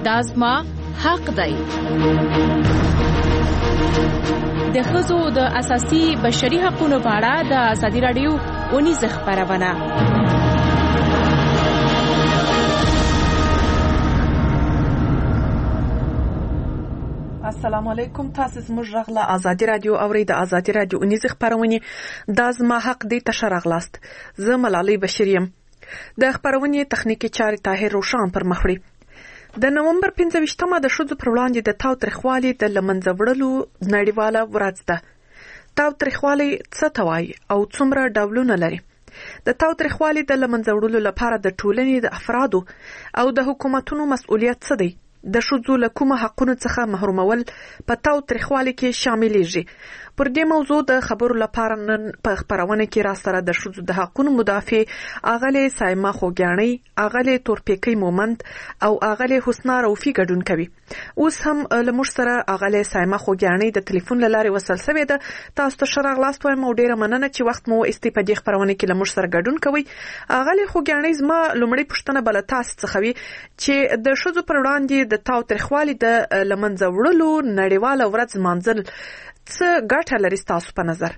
دا زما حق دی. د ښځو د اساسي بشري حقوقو په اړه د ازادي راډیو اونیزه خبرونه. السلام علیکم. تاسو زموږ غږ له ازادي راډیو اورئ. د ازادي راډیو اونیزه خبرونه دا زما حق دی ته شرغلاست. زه ملالۍ بشیر یم. د خبرونې تخنیکی چارې طاهر روشان پر مخ وړي. د نومبر 15مه د ښځو پر وړاندې د تاوتریخوالي د لمنځه وړلو نړیواله ورځ ده. تاوتریخوالي څه ته وایي او څومره ډولونه لري؟ د تاوتریخوالي د لمنځه وړلو لپاره د ټولنې د افرادو او د حکومتونو مسؤلیت څه دی؟ د ښځو له کومه حقونو څخه محرومول په تاوتریخوالي کې شاملېږي؟ پر دې موضوع د خبرو لپاره نن په خبرونه کې را سره د ښځو د حقونو مدافع اغلې سایمه خوګیاڼۍ، اغلې تورپیکۍ مومند او اغلې حسنا روفي ګډون کوي. اوس هم له موږ سره اغلې سایمه خوګیاڼۍ د ټلیفون له لارې وصل شوې ده. تاسو ته ښه راغلاست وایم او ډیره مننه چې وخت مو ایستې په دې خبرونه کې له موږ سره ګډون کوئ. اغلې خوګیاڼۍ، زما لومړی پوښتنه بل تاسو څخه وي چې د ښځو پر وړاندې د تاوتریخوالي د لمنځه وړلو نړیواله ورځ لمانځل څه ګټه لري تاسو په نظر؟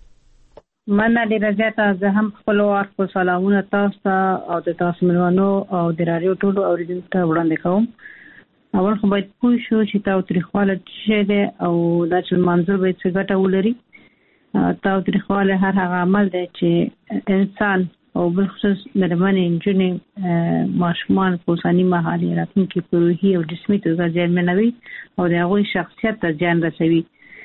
مننه ډیره زیاته. زه هم خپل ورکو سلامونه تاسو ته او د تاسو ملوانو او د رادیو ټولو اوریدونکو ته وړاندې کوم. اول خو باید پوه شو چې تاوتریخوالی څه دی او دا چې لمانځل باید څه ګټه ولري. تاوتریخوالی هر هغه عمل دی چې انسان او بالخصوص مېرمنې، نجونې، ماشومان په اوسني مهال راتلونکي په روحي او جسمي توګه زیانمنوي او د هغوی شخصیت ته زیان رسوي.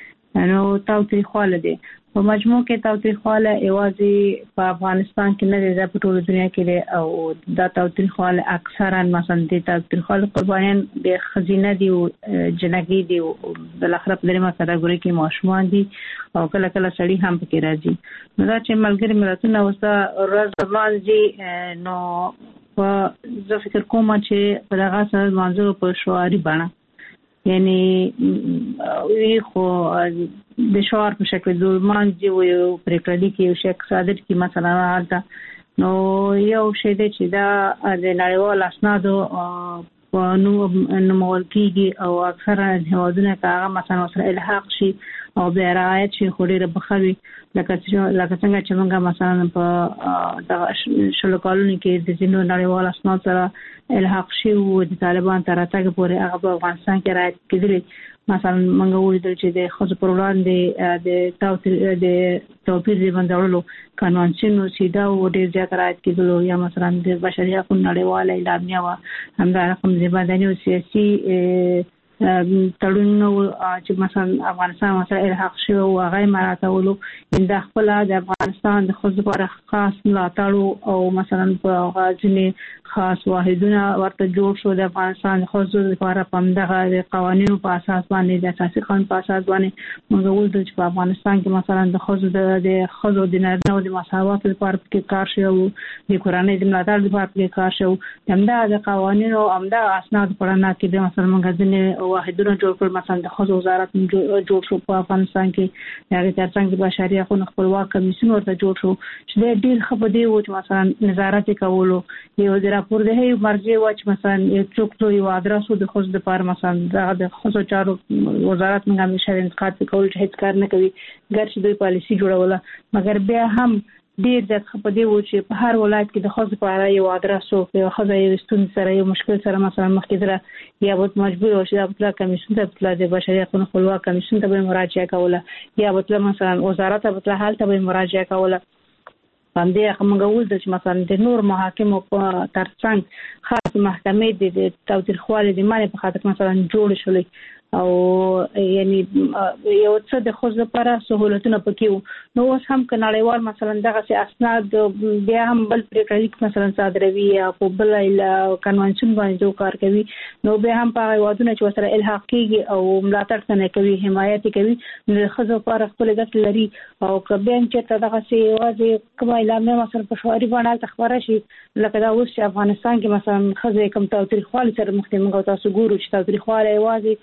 نو تاوتریخوالی دی. په مجموع کې تاوتریخوالی یوازې په افغانستان کې نه دی، دا په ټوله دنیا کې دی او دا تاوتریخوالی اکثرا مثلا د تاوتریخوالی قربانیان د ښځینه دي او جنګي دي او بالاخره په دریمه کټګوري کې ماشومان دي او کله کله سړي هم پکې راځي. نو دا چې ملګري ملتونه اوس دا ورځ لمانځي، نو زه فکر کوم چې په دغه سره لمانځلو په شعاري بڼه، یعنی وی خو د شعار په شکل د لمانځي او یو پریکړه کې یو شک صادر کی مثلا حالته نو یو شی دی چې دا د نړیوال اسنادو په نومول کېږي او اکثره هیوادونه هغه مثلا سره الحاق شي او بیا رعایت شي خو ډېره بخوي لکه څنګه چې موږ مثلا په دغه شلو کالونو کې د ځینو نړیوال اسناد سره الحاق شي او د طالبان تر راتګ پورې هغه په افغانستان کې رعایت کېدلې. مثلا موږ ولیدل چې د ښځو پر وړاندې د توپیر د بندولو قانونچین چې دا ډېر زیات رعایت کېدلو، یا مثلا د بشري حقوقو نړیواله اعلامیه وه، همدارقم د مدني او سیاسي تړونونه چې مثلا افغانستان سره الحاق شوی او هغه مراعاتولو. دا خپل د افغانستان د ښځو لپاره خاص ملاتړ او مثلا په ځینې خاص واحدونه ورته جوړ شو د افغانستان د ښځو لپاره په همدغه قوانینو په اساس باندې، د اساسي قانون په اساس باندې موږ ولیدل چې په افغانستان کې مثلا د ښځو د نارینه او د مساوات لپاره کې کار شوی او د کورنۍ د ملاتړ لپاره کې کار شوی. همدغه د قوانینو همدغه اسناد په اړه کې مثلا موږ ځینې واحدونه جوړ کړل، مثلا د ښځو وزارت جوړ شو په افغانستان کې، هغه ترڅنګ د بشري حقوقو خپلواک کمیسیون ورته جوړ شو چې ډېر ښه په دې و چې مثلا نظارت کولو. یو د راپور د هي مرجع و چې مثلا یو څوک یو ادرس د ښځو لپاره مثلا د ښځو چارو وزارت موږ همیشه انتقاد کول چې هیڅ کار نه کوي، ګرځي دوی پالیسي جوړوله، مګر بیا هم ډېر د په دې و چې په هر ولایت کې د ښځو لپاره یو ادرس او یو ښځه یو ستونزه سره یو مشکل سره مثلا مخ کې دره یا به مجبور او شي د کمیسیون ته د بشري حقوقو خپلواک کمیسیون ته به مراجعه کوله، یا به مثلا وزارت ته حالت به مراجعه کوله. باندې موږ ولیدل چې مثلا د نور محاکمو په ترڅنګ خاص محکمې د تاوتریخوالي د معنی په خاطر مثلا جوړ شولې او یعنی یو څه د ښځو لپاره سہولتونه پکې وو. نو اوس هم که نړیوال مثلا دغه اسناد بیا هم بل پریکړه مثلا صادروي یا په بل کنوانسیون باندې کار کوي، نو بیا هم په هیوادونو چې سره الحاق کېږي او ملاتړ نه کوي، حمایت کوي، نو د ښځو لپاره خپل ګټه لري. او که بیا چې دغه څه یوازې کومه اعلامیه مثلا په شعاري بڼه تخبره شي لکه دا اوس چې افغانستان کې مثلا ښځې کوم تاوتریخوالي سره مخ دي، موږ تاسو ګورو چې تاوتریخوالي یوازې په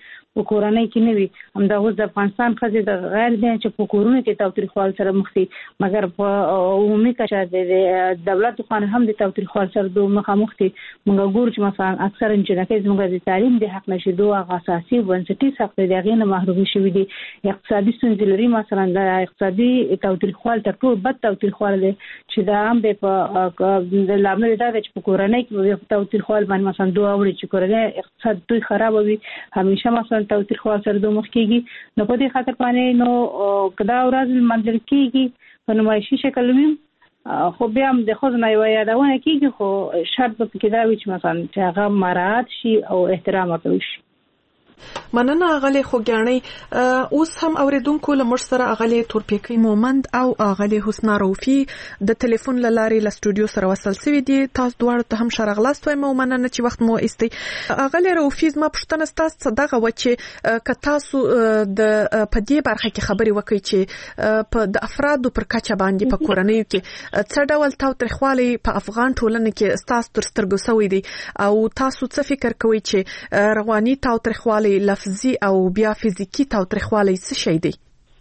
په کورنۍ کې نه وي هم د اوس د افغانستان خځې د غیر دي چې په کورونو کې تاوتریخوالي سره مخ دي مګر په عمومي کچه د دولت خو هم د تاوتریخوالي سره د مخامخ دي موږ ګورو چې مثلا اکثر انجنیري زموږ د تعلیم د حق نشدو هغه اساسي بنسټي حق دی هغه نه محروم شوی دي اقتصادي ستونزې لري مثلا د اقتصادي تاوتریخوالي تر ټولو بد تاوتریخوالي چې دا هم د لامل دا چې په کورنۍ کې تاوتریخوالي باندې مثلا دوه اوري چې کورنۍ اقتصاد دوی خراب وي همیشه مثلا تاوتریخوالي سره دوه مخ کیږي نو په دې خاطر باندې نو کدا ورځ منځل کیږي په نمایشي شکل وي خو بیا هم د خود نه یادونه کیږي خو شرط په کې دا وي چې مثلا چې هغه مراعات شي او احترام وکړي شي مننه اغلی خوګیانۍ اوس هم اوریدونکو له مر سره اغلی تورپیکی مومند او اغلی حسنا روفي د ټلیفون لارې له استودیو سره وصل شوي دي تاسو دواړو ته هم شرغلاست وایم مننه چې وخت مو ایستي اغلی روفي زما پښتنه تاسو دغه و چې ک تاسو د پدې برخه کې خبري وکړي چې په د افرادو پر کچه باندې په کورنۍ کې څه ډول تاوتریخوالي په افغان ټولنه کې تاسو تر سترګو سوي دي او تاسو څه فکر کوئ چې رواني تاوتریخوالي لفظي او بیا فزیکی تاوتریخوالي څه شي دي؟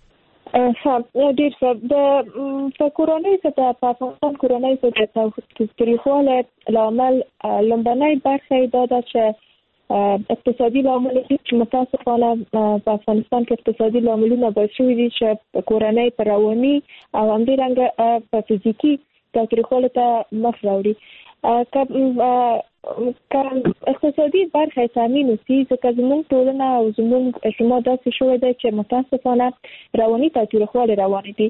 ډیر څه د کورنۍ څخه په افغانستان کورنۍ څخه تاوتریخوالي لامل لومبنۍ برخه دا ده چې اقتصادي لامل چې متاسفانه په افغانستان کې اقتصادي لاملونه باعث شوي دي چې کورنۍ پر رواني او همدارنګه په فزیکی تاوتریخوالي ته مخ راوړي کله اقتصادي برخه تامین وسی ځکه زموږ ټولنه او زموږ اجتماع داسې شوې ده چې متاسفانه رواني تاوتریخوالي روان دي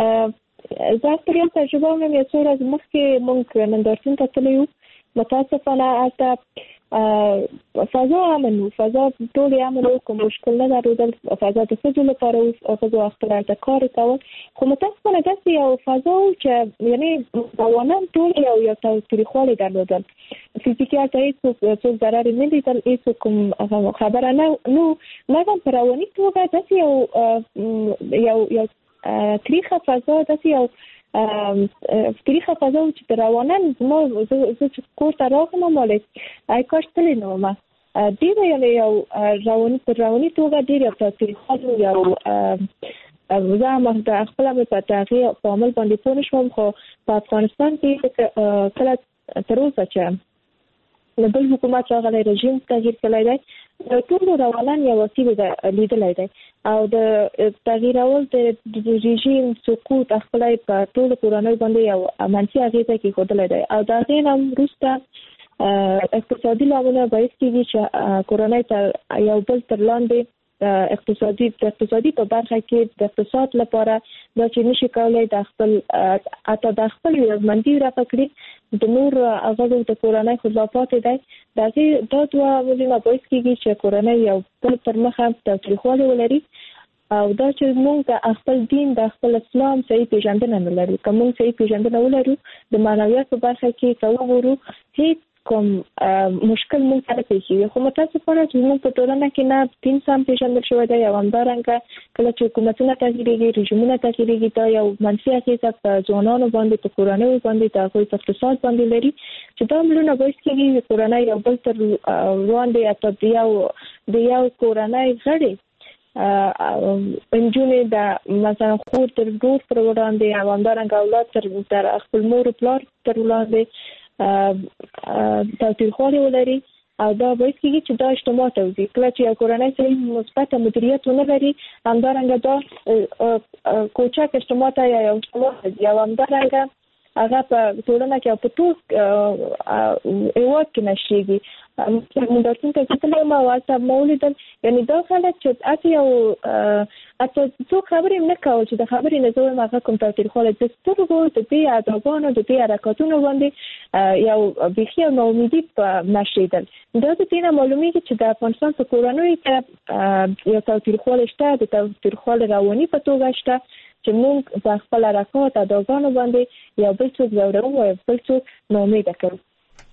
زه پر یو تجربه مې یو څو ورځې مخکې موږ نندارتون ته تللي وو متاسفانه هلته فضا امن وو فضا ټول امن وو کوم مشکل نه درلودل فضا د ښځو لپاره وو ښځو خپل هلته کار کول خو متاسفانه داسې یو فضا وو چې یعنې روانان ټول یو تاوتریخوالي درلودل فزیکي هلته هېڅوک ضرر نه لیدل هېڅوک کوم خبره نه مګر په رواني توګه داسې یو تریخه فضا داسې یو تاریخ فضا چې د روانان زما زه چې کور ته راغلم مالې ای کاش تللی نه وم ډېره یو رواني توګه ډېر یو تاوتریخوالي یو زه هم د خپله مې په هغې په عمل باندې پوه نه شوم خو په افغانستان کې کله تر اوسه چې د بل حکومت راغلی رژیم تغییر کړی دی ټولو روانان یو وسیله لیدلی دی او د تغییرول د رژیم سقوط خپله په ټولو کورنیو باندې یو منفي اغېزه کېښودلی دی او د هغې نه هم وروسته اقتصادي لاملونه باعث کېږي چې کورنۍ تر یو بل تر لاندې اقتصادي په برخه کې د اقتصاد لپاره دا چې نشي کولای د خپل اته د خپل ژوندۍ رافع کړي د نور هغه د کورنۍ خلافات دی دا دوه ولونه باعث کېږي چې کورنۍ یو بل پر مخه تاوتریخوالي ولري او دا چې موږ د خپل دین د خپل اسلام صحیح پیژندنه نه لرو کوم صحیح پیژندنه ولرو د معنویات په برخه کې کوو هیڅ کوم مشکل مونږ سره پیښیږي خو متاسفانه چې موږ په ټولنه کې نه دین سم پیژندل شوی دی او همدارنګه کله چې حکومتونه تغییرېږي رژیمونه تغییرېږي دا یو منفي اغېزه په ځوانانو باندې په کورنیو باندې د هغوی په اقتصاد باندې لري چې دا عملونه باعث کېږي چې کورنۍ یو بل تر وړاندې حتی د یو کورنۍ غړي انجونې د مثلا خور تر ورور پر وړاندې او همدارنګه اولاد تر خپل مور پلار تر وړاندې تاوتریخوالي ولري او دا باعث کېږي چې دا اجتماع ته وځي کله چې یو کورنۍ صحیح مثبت مدیریت ونه لري همدارنګه دا کوچک اجتماع ته یا یو اجتماع یا همدارنګه هغه په ټولنه کې په ټول هېواد کې نشریږي موږ درته کتلې ما واسه مولیدل یعنی دا خلک چې اته یو اته څو خبرې نه کول چې د خبرې نه زوړ ماغه کوم تاوتریخوالي د سترګو د دې ادبانو د دې حرکتونو باندې یو بخي نو امیدي نشریدل دا د دې نه معلومیږي چې د افغانستان په کورنۍ کې یو تاوتریخوالي شته د تاوتریخوالي رواني په توګه شته چې موږ په خپل حرکات ادبانو باندې یو بل څوک زورو او بل څوک نو امید کوو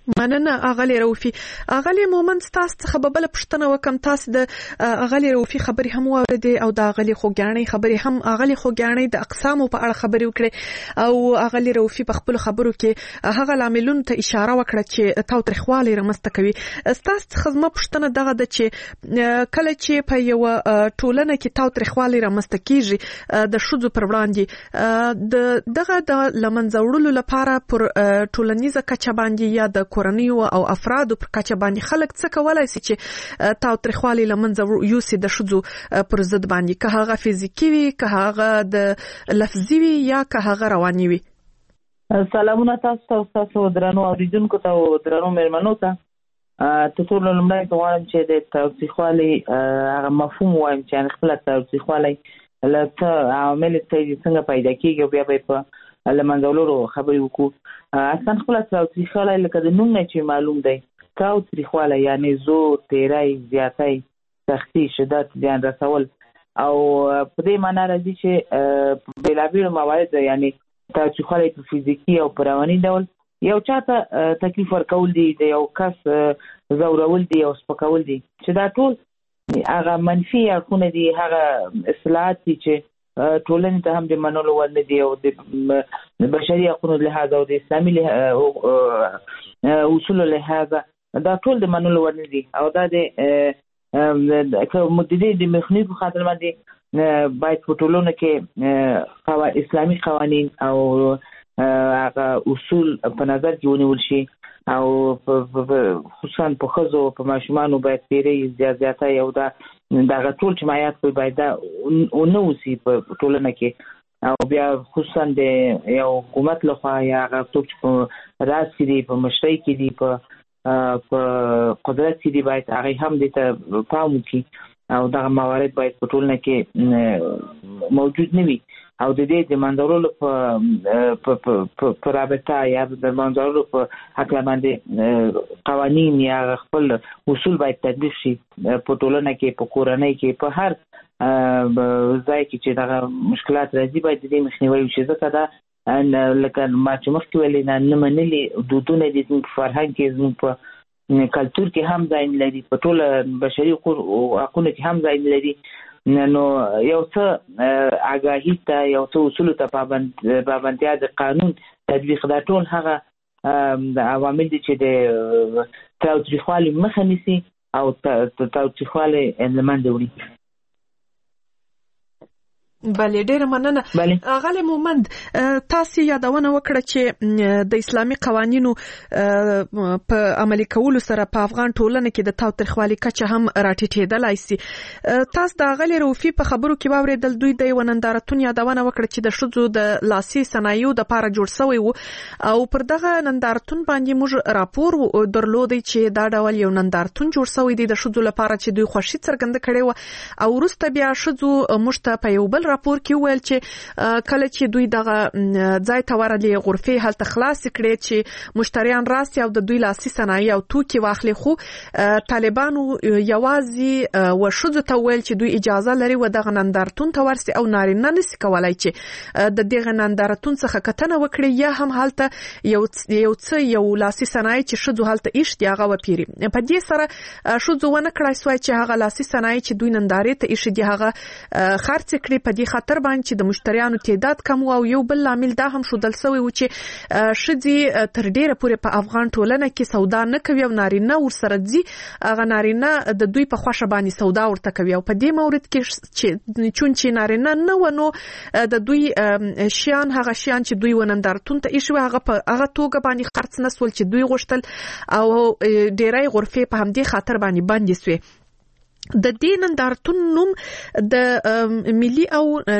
مننه اغلی روفي. اغلی مومند تاسو څخه بل پښتنه وکم، تاسو د اغلی روفي خبري هم واوریدې او د اغلی خوګانې خبري هم، اغلی خوګانې د اقسامو په اړه خبري وکړي او اغلی روفي په خپل خبرو کې هغه لاملونو ته اشاره وکړه چې تاوتریخوالی رامنځته کوي. تاسو څخه زما پښتنه دغه د چې کله چې په یو ټولنه کې تاوتریخوالی رامنځته کیږي د شذو پر وړاندې دغه د لمنځه وړلو لپاره پر ټولنیزه کچه باندې یا د کورنیو او افرادو پر کچه باندې خلک څه کولای شي چې تاوتریخوالی لمنځه یوسي د شذو پر ضد باندې، که هغه فزیکی وي، که هغه د لفظي وي یا که هغه رواني وي. سلامونه تاسو ته درنو اوریدونکو ته او درنو مېرمنو ته. ټول لومړی غواړم چې د تاوتریخوالي هغه مفهوم وایم چې ان خپل تاوتریخوالي لته عامل ته څنګه پیدا کیږي، بیا به په لمنځولو خبرې وکړو. اصلا خپل تاوتریخوالی لکه د نوم نه چې معلوم دی، تاوتریخوالی یعنی زور، تیری، زیاتی، سختی، شدت، زیان رسول او په دې معنی راځي چې بېلابېلو موارد یعنی تاوتریخوالی په فزیکي او په رواني ډول یو چاته تکلیف ورکول دي، د یو کس ځورول دي او سپکول دي، چې دا ټول هغه منفي اړخونه دي، هغه اصلاحات دي چې ټولنې ته هم د منلو وړ نه دي او د بشري حقوقو لحاظ او د اسلامي اصولو لحاظ دا ټول د منلو وړ نه دي. او دا د مدیدې د مخنیوي په خاطر باندې باید په ټولنه کې اسلامي قوانین او هغه اصول په نظر کې ونیول شي او خصوصا په ښځو په ماشومانو باید تیری زیاتی او دغه ټول جماعت باید نه اوسي په ټولنه کې. او بیا خصوصا د یو حکومت لخوا یا هغه څوک چې په راس کې دي، په مشرۍ کې دي، په قدرت کې دي، باید هغه هم دې ته پام وکړي او دغه موارد باید په ټولنه کې موجود نه وي. او د دې د منځورولو په رابطه یا د منځورولو په حق باندې قوانین یا خپل اصول باید تطبیق شي په ټولنه کې، په کورنۍ کې، په هر ځای کې چې دغه مشکلات راځي باید د دې مخنیوی وشي. ځکه دا لکه ما چې مخکې ویلې نه منلي دودونه دي زموږ په فرهنګ کې، زموږ په کلتور کې هم ځای لري، په ټول بشري حقونو کې هم ځای لري. نو یو څه آگاهی ته، یو څه اصول ته پابندیا د قانون تطبیق، دا ټول هغه عوامل دي چې د تاوتریخوالي مخه نیسي او تاوتریخوالي له منځه وړي. بله، ډیره مننه. غلی مومند، تاسو یادونه وکړه چې د اسلامي قوانینو په عملي کولو سره په افغان ټولنه کې د تاوتریخوالي کچه هم راټیټېدلای شي. تاسو د غلی روفي په خبرو کې واوریدل دوی د یو نندارتون یادونه وکړه چې د ښځو د لاسي صنایعو د لپاره جوړ شوی وو او پر دغه نندارتون باندې موږ راپور درلودی چې دا ډول یو نندارتون جوړ شوی دی د ښځو لپاره چې دوی خوښي څرګنده کړې و او وروسته بیا ښځو موږ ته په یو بل راپور کې ویل چې کله چې دوی دغه ځای ته ورغلې غرفې هلته خلاص کړې چې مشتریان راسي او د دوی لاسي صنایع او توکي واخلي، خو طالبانو یوازې وښځو ته ویل چې دوی اجازه لري و دغه نندارتون ته ورسي او نارینه نشي کولای چې د دغه نندارتون څخه کتنه وکړي یا هم هلته یو لاسي صنایع چې ښځو هلته ایښ دي هغه وپیري. په دې سره ښځو ونه کړای سوای چې هغه لاسي صنایع چې دوی نندارې ته ایښ دي هغه خرڅ کړي. په دې خاطر باندې چې د مشتریانو تعداد کم او یو بل لامل دا هم شودل سوی و چې ښځې تر ډیره پورې په افغان ټولنه کې سودا نه کوي او نارینه ورسره ځي، هغه نارینه د دوی په خوښه باندې سودا ورته کوي. او په دې مورد کې چې نارینه نه ونو د دوی هغه شیان چې دوی ونندارتون ته ایښوي هغه په هغه توګه باندې خرڅ نه سول چې دوی غوښتل او ډیری غرفې په همدې خاطر باندې بندې سوې. د دې نندارتون نوم د ملي او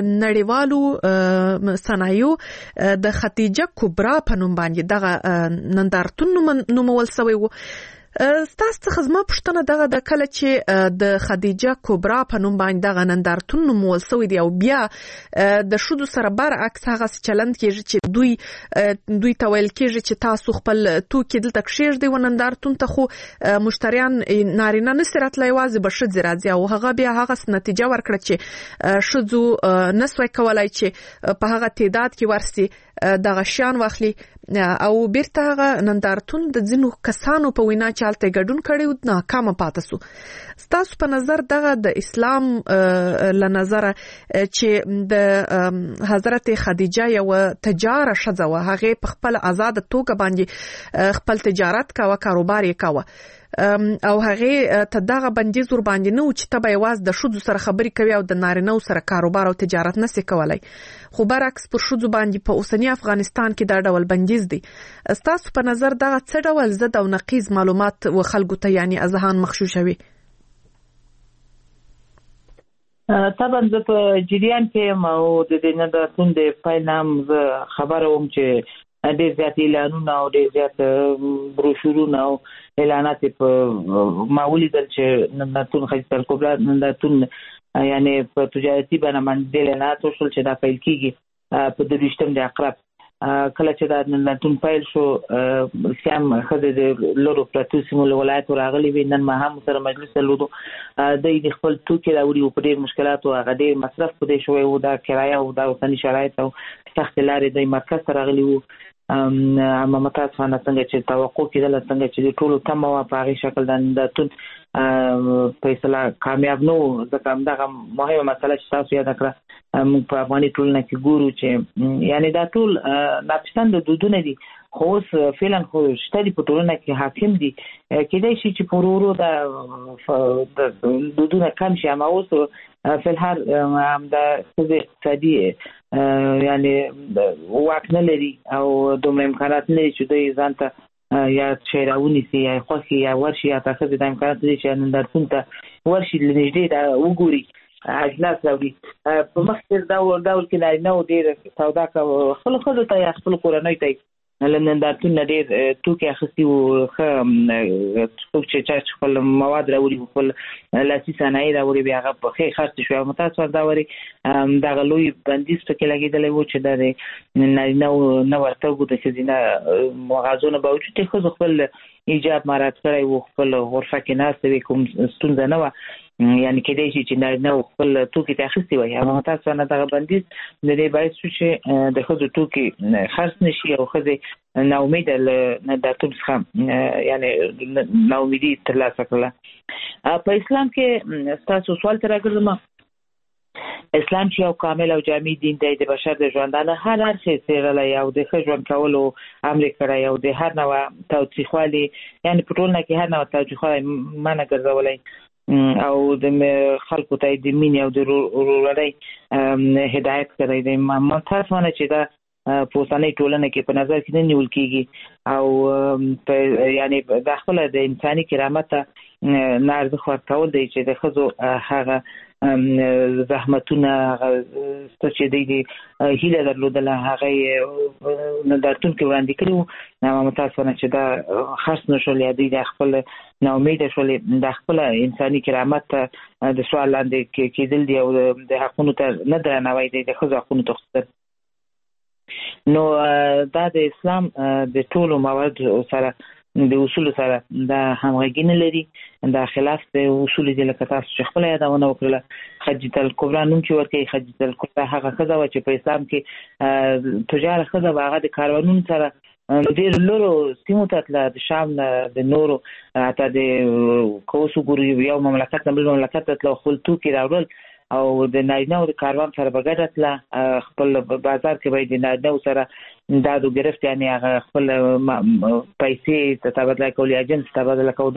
نړیوالو صنایعو د خدیجه کبرا په نوم باندې دغه نندارتون نومول شوی و. ستاسو څخه زما پوښتنه دغه د کله چې د خدیجه کبرا په نوم باندې دغه نندارتون نومول شوی دی او بیا د ښځو سره برعکس هغه چلند کېږي چې دوی ته ویل کېږي چې تاسو خپل توکي دلته کښېږدئ و نندارتون ته، خو مشتریان نارینه نشي راتلی، یوازې به ښځې راځي. او هغه بیا هغه نتیجه ورکړه چې ښځو نسوای کولای چې په هغه تعداد کې ورسي دغه شیان واخلي او بیرته هغه نندارتون د ځینو کسانو په وینا چالتې ګډون کړي ناکامه پاتې سو. ستاسو په نظر دغه د اسلام له نظر چې د حضرت خدیجه یو تجاره شزه و هغه په خپل آزاد توګه باندې خپل تجارت کاوه کاروبار یې کاوه او هغه ته دغه بندیز ور باندې نو چې تبه یواز د شذو سره خبري کوي او د نارینه سره کاروبار او تجارت نسي کولای. خو برعکس پر شذو باندې په اوسنی افغانستان کې دا ډول بندیز دی. ستاسو په نظر دغه څه ډول زده او نقیض معلومات و خلکو ته یعنی اذهان مخشوشوي؟ طبعا زه په جریان کې او د دې نندارتون د پای نام خبره وم چې ډېر زیات اعلانونه او ډېر زیات بروشورونه او اعلانات په ما ولیدل چې نندارتون خدیجه الکبرى نندارتون یعنی په تجارتي بڼه باندې اعلانات وشول چې دا پیل کیږي په 23 د اقرب. کله چې دا نندارتون پیل شو سیام خدای د لورو پراتو سیمو ولایت راغلي وي نن ما هم سره مجلس لودو د خپل توکي راوړي او په ډېر مشکلات او هغه ډېر مصرف پدې شوی او دا کرایه او دا اوسنی شرایط او سخت لارې د مرکز سره راغلي وو. اما متاسفانه څنګه چې توقع کېدل څنګه چې د ټولو تمه وا په هغه شکل د نندارتون فیصله کامیاب نو ځکه همدغه مهمه مسله چې تاسو یاد کړه موږ په افغاني ټولنه کې ګورو چې یعنی دا ټول ناپسند دودونه دي خو اوس فعلا خو شته دي په ټولنه کې حاکم دي کېدای شي چې پرورو د دودونه کم شي اما اوس په الحال د اقتصادي یعنی واک نه لري او دومره امکانات نه لري چې دوی ځان ته یا شیراونی سي یا خوښي یا ورشي یا تاسو د امکانات لري چې نندارتون ته ورشي لنږدې دا وګوري اجلاس راوړي په مخکې ډول کې نه نو ډېر سودا کا خپل ته یا خپل کورنۍ ته نندارتون ډېر توکي اخیستي وو څوک چې خپل مواد راوړي خپل لاسي صنایع راوړي بیا هغه په ښه خرڅ شو متاسفانه دا وری دغه لوی بندیز پکې لګېدلی وو چې دا نه ورته وو د ښځینه مغازونو باوجود خو خپل ایجاب مراعات کړی وو خپل غرفه کې ناست وي کوم ستونزه نه وه یعنی کېدای شي چې نارینه خپل توکي ته اخیستي وي اما متاسفانه دغه بندیز د دې باعث شو چې د ښځو توکي خرڅ نه شي او ښځې ناامیده له نندارتون څخه یعنی ناامیدي ترلاسه کړله. په اسلام کې ستاسو سوال ته راګرځم. اسلام چې یو کامل او جامع دین دی د بشر د ژوندانه هر اړخ څېړلی او د ښه ژوند کولو امر کړی او د هر نوع تاوتریخوالي یعنی په ټولنه کې هر نوع تاوتریخوالی منع ګرځولی او د خلکو ته د مینې او د ورورولۍ هدایت کړی دی. متاسفانه چې دا په اوسنۍ ټولنه کې په نظر کې نه نیول کېږي او یعنی دا خپله د انساني کرامت ته نه ارزښت ورکول دی چې د ښځو هغه زحمتونه هغه چې دوی هیله درلودله هغه یې نندارتون کې وړاندې کړي وو متاسفانه چې دا خرڅ نه شول یا دوی د خپل ناامیده شولې د خپل انساني کرامت ته د سوال لاندې کېدل دي او د حقونو ته نه درناوی دی د ښځو حقونو ته خصوصا. نو دا د اسلام د ټولو موارد سره د اصول سره دا همغږي نه لري دا خلاف د اصول دي لکه تاسو چې خپل یادونه وکړه خدیجه الکبرى نوم چې ورکړي خدیجه الکبرى هغه ښځه وه چې په اسلام کې تجاره ښځه وه هغه د کاروانونو سره ډېر لرو سیمو ته تله د شام نه د نورو حتی د که اوس وګورو یو مملکت نه بل مملکت ته تله خپل توکي راوړل او د نارینه او د کاروان سره به ګډه تله خپل بازار کې به د نارینه سره دادو گرفت یعنی هغه خپل پیسې ته تبادله کول یا جنس تبادله کول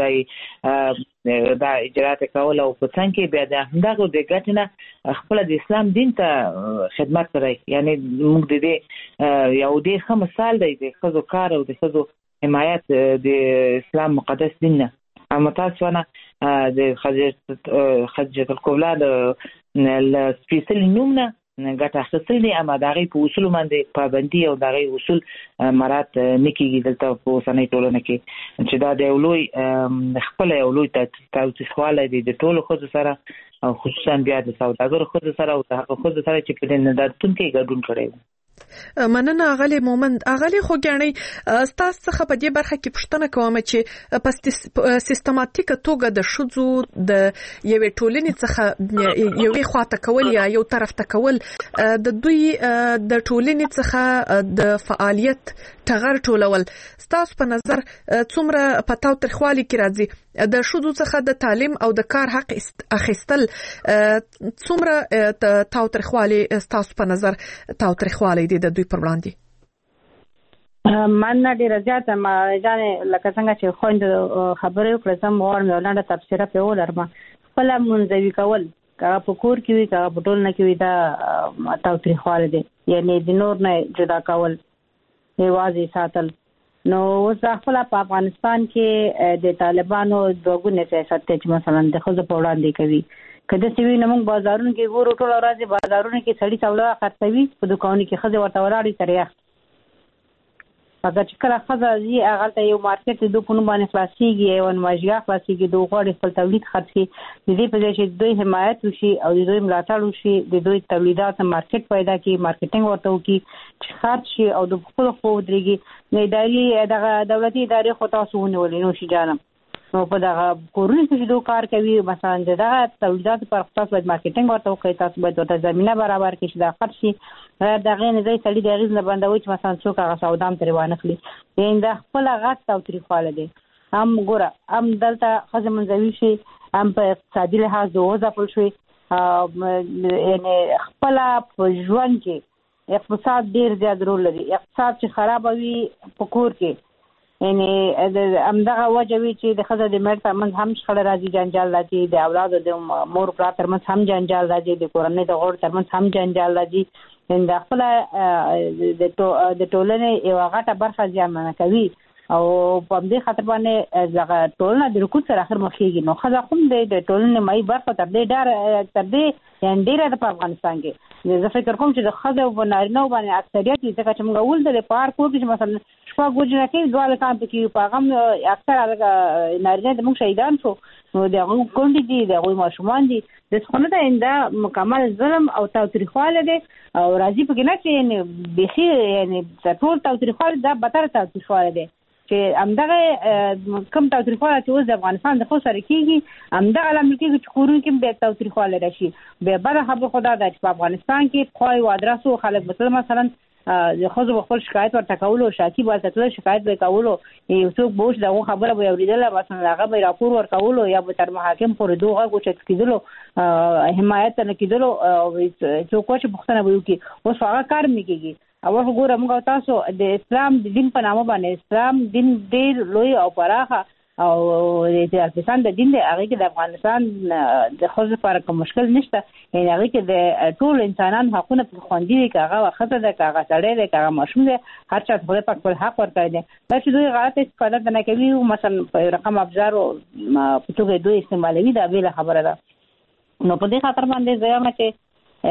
دا اجرات کول او په څنګ کې بیا د همدغه د ګټې نه خپل د اسلام دین ته خدمت کوي یعنی موږ د دې یو ډېر ښه مثال دی د ښځو کار او د ښځو حمایت د اسلام مقدس دین نه. متاسفانه د خدیجه الکبرى د سپېڅلي نوم نه ګټه اخیستل دي اما د هغې په اصولو باندې پابندي او د هغې اصول مراعات نه کېږي دلته په اوسنۍ ټولنه کې چې دا د یو لوی خپله یو لوی تاوتریخوالی دی د ټولو ښځو سره او خصوصا بیا د سوداګرو ښځو سره او د هغو ښځو سره چې په دې نندارتون کې ګډون کړی و. مننه اغلی مومند. اغلی خو ګڼي ستاسو څخه په دې برخه کې پوښتنه کوم چې په سیستماتیک توګه د شذو د یوې ټولنې څخه یوې خواته کول یا یو طرف ته کول د دوی د ټولنې څخه د فعالیت ټغر ټولول ستاسو په نظر څومره په تاوتریخوالي کې راځي؟ د شذو څخه د تعلیم او د کار حق اخیستل څومره تاوتریخوالي ستاسو په نظر تاوتریخوالي دي د دوی پر وړاندې؟ من ډیره زیاته ما ځان لکه څنګه چې خوند خبرې وکړم سم غواړم یو لاندې تفسیر په ولرم خپل منځوي کول که په کور کې وي که په ټولنه کې وي دا تاوتریخواله دي، یعنی د نور نه جدا کول یوازې ساتل. نو اوس خپل په افغانستان کې د طالبانو دوګونه سیاست چې مثلا د ښځو په وړاندې کوي کله چې وینم موږ بازارونو کې ګورو ټول ورځ بازارونو کې سړی څولا خرڅوي په دکانونو کې ښځه ورته ولاړې تریخ اگر چې کله ښځه زی هغه ته یو مارکیټ د په نوم باندې خلاصيږي او ماجیا خلاصيږي دوه غوړي خپل تولید خرڅي د دې په ځای چې دوی حمایت وشي او دوی ملاتړ وشي د دوی تولیدات مارکیټ پیدا کړي مارکیټینګ ورته وکړي چې خرڅ شي او د خپل خو درېږي نه اداري دغه دولتي ادارې خو تاسو ونیولې نو شي جانم نو په دغه کورونو کې دوی کار کوي مثلا دغه تولیدات پر خاص باید مارکیټینګ ورته وکړي تاسو باید ورته زمينه برابر کړئ چې دا خرڅي دغه نه ځای سړي د غیز نه بندوي چې مثلا څوک هغه سودام تر وانه خلی یین دا خپل غټ تاوتریخواله دي هم ګوره هم دلته خزه منځوي شي هم په اقتصادي لحاظ دوزه پول شي یعنی خپل په ژوند کې اقتصاد ډیر زیات رول لري. اقتصاد چې خراب وي په کور کې یعنی همدغه وجوي چې د خزه د مرته من هم شخړه راځي جنجال راځي د اولاد د مور پلار ترمنځ هم جنجال راځي د کورنۍ د غړو ترمنځ هم جنجال راځي ان د خپل د ټولنې یو غټه برخه ځامنه کوي او په دې خاطر باندې زغه ټولنه د رکوع سره اخر مخېږي. نو خزه کوم د ټولنې مې برخه تر دې یعنی ډیره د افغانستان کې زه فکر کوم چې د خزه او نارینه باندې اکثریت ځکه چې موږ ول د پارک کې مثلا شپه ګوجنه کې دواله کام کې په هغه اکثر هغه نارینه د موږ شهیدان شو نو دغه کونډې دي دغه ماشومان دي د څونه د انده مکمل ظلم او تاوتریخواله دي او راځي په کې نه چې بخي یعنی ټول تاوتریخواله دا بدتر تاوتریخواله دي چې همدغه کم تاوتریخواله چې اوس د افغانستان د خو سره کېږي همدغه لامل کېږي چې کورونو کې به تاوتریخواله راشي. به بل خبره خدا ده چې په افغانستان کې خوای و ادرسو خلک مثلا د خو خپل شکایت ورته کول او شاکی به تل شکایت به کول یو څوک بوش دغه خبره به اوریدل مثلا هغه به راپور ورکول یا به تر محاکم پورې دوغه کوچت کیدلو حمایت نه کیدلو څوک چې پښتنه ویو کې اوس هغه کار میکيږي. او وګوره موږ تاسو د اسلام د دین په نامه باندې اسلام دین ډیر لوی او پراخه او د افغانستان د دین د هغه کې د افغانستان د خو لپاره کوم مشکل نشته یعنی هغه کې د ټول انسانان حقونه په خوندي دي هغه وخت د هغه سړی د هغه ماشوم دی هر چا خپل حق ورکړي دي دا چې دوی غلط استفاده نه کوي مثلا په رقم افزار او په توګه دوی استعمالوي دا بیل خبره ده. نو په دې خاطر باندې زما چې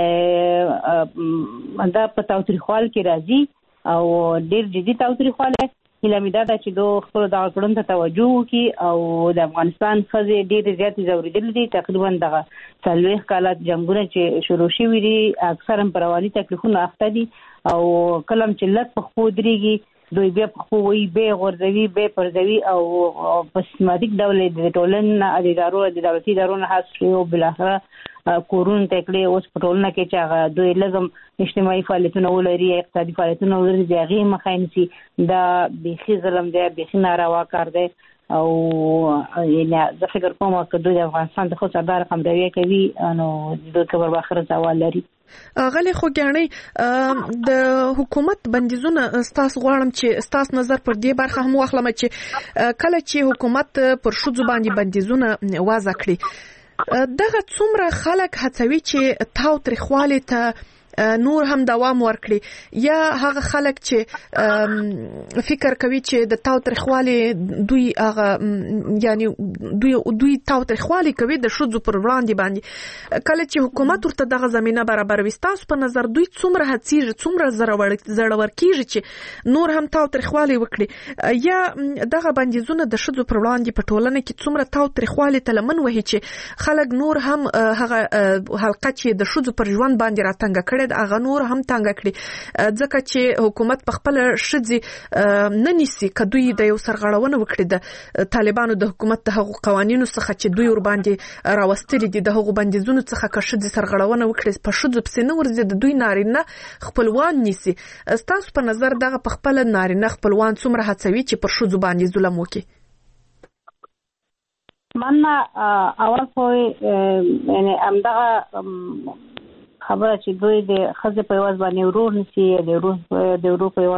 دا په تاوتریخوال کې راځي او ډیر جدي تاوتریخواله هله مې دا چې دوه خپل د کړون ته توجه وکي او د افغانستان خزه ډیر زیات زوریدل دي تقریبا دغه 40 کالات جنگونه چې شروع شوي دي اکثرا پروالي تکلیفونه اخته دي او کلم چې لک په خو دريږي دوی بیا په خو وي به غورځوي به پرځوي او په سیستماتیک ډول د ټولنې ادارو د دولتي ادارو نه حاصل او بلاخره کورون تکلی اوس په ټولنه کې چې هغه دوی لازم اجتماعي فعالیتونه ولري اقتصادي فعالیتونه ولري د هغې مخاینسي دا بيخي ظلم دی بيخي ناروا کار دی او یعنی زه فکر کوم چې دوی د افغانستان د خو سردار قمروي کوي نو دوی کبر باخره سوال لري. غلي خو ګڼي د حکومت بندیزونه ستاسو غواړم چې ستاسو نظر پر دې برخه هم واخلم چې کله چې حکومت پر شذو باندې بندیزونه وضع کړي دغه څومره خلک هڅوي چې تاوتریخواله ته نور هم دوام ورکړي یا هغه خلک چې فکر کوي چې د تاوتریخواله دوی هغه یعنی دوی تاوتریخواله کوي د شذو پر وړاندې باندې کله چې حکومت ورته دغه زمينه برابر وستاسو په نظر دوی څومره هڅیږي څومره زړور کیږي چې نور هم تاوتریخواله وکړي یا دغه بندیزونه د شذو پر وړاندې په ټولنه کې څومره تاوتریخواله تلمن وهي چې خلک نور هم هغه حلقه چې د شذو پر ژوند باندې راتنګ کړي شاید هغه نور هم تنګ کړي ځکه چې حکومت په خپل شذې نه نیسي کدوې د یو سرغړونه وکړي د طالبانو د حکومت د هغو قوانینو څخه چې دوی ور باندې راوستلي دي د هغو بندیزونو څخه که شذې سرغړونه وکړي په شذو پسې نه ورځي د دوی نارینه خپلوان نیسي. ستاسو په نظر دغه په خپل نارینه خپلوان څومره هڅوي چې پر شذو باندې ظلم وکړي؟ من اول خو یعنی همدغه خبره چې دوی د ښځې په یوازې باندې ورور نیسي د ورور په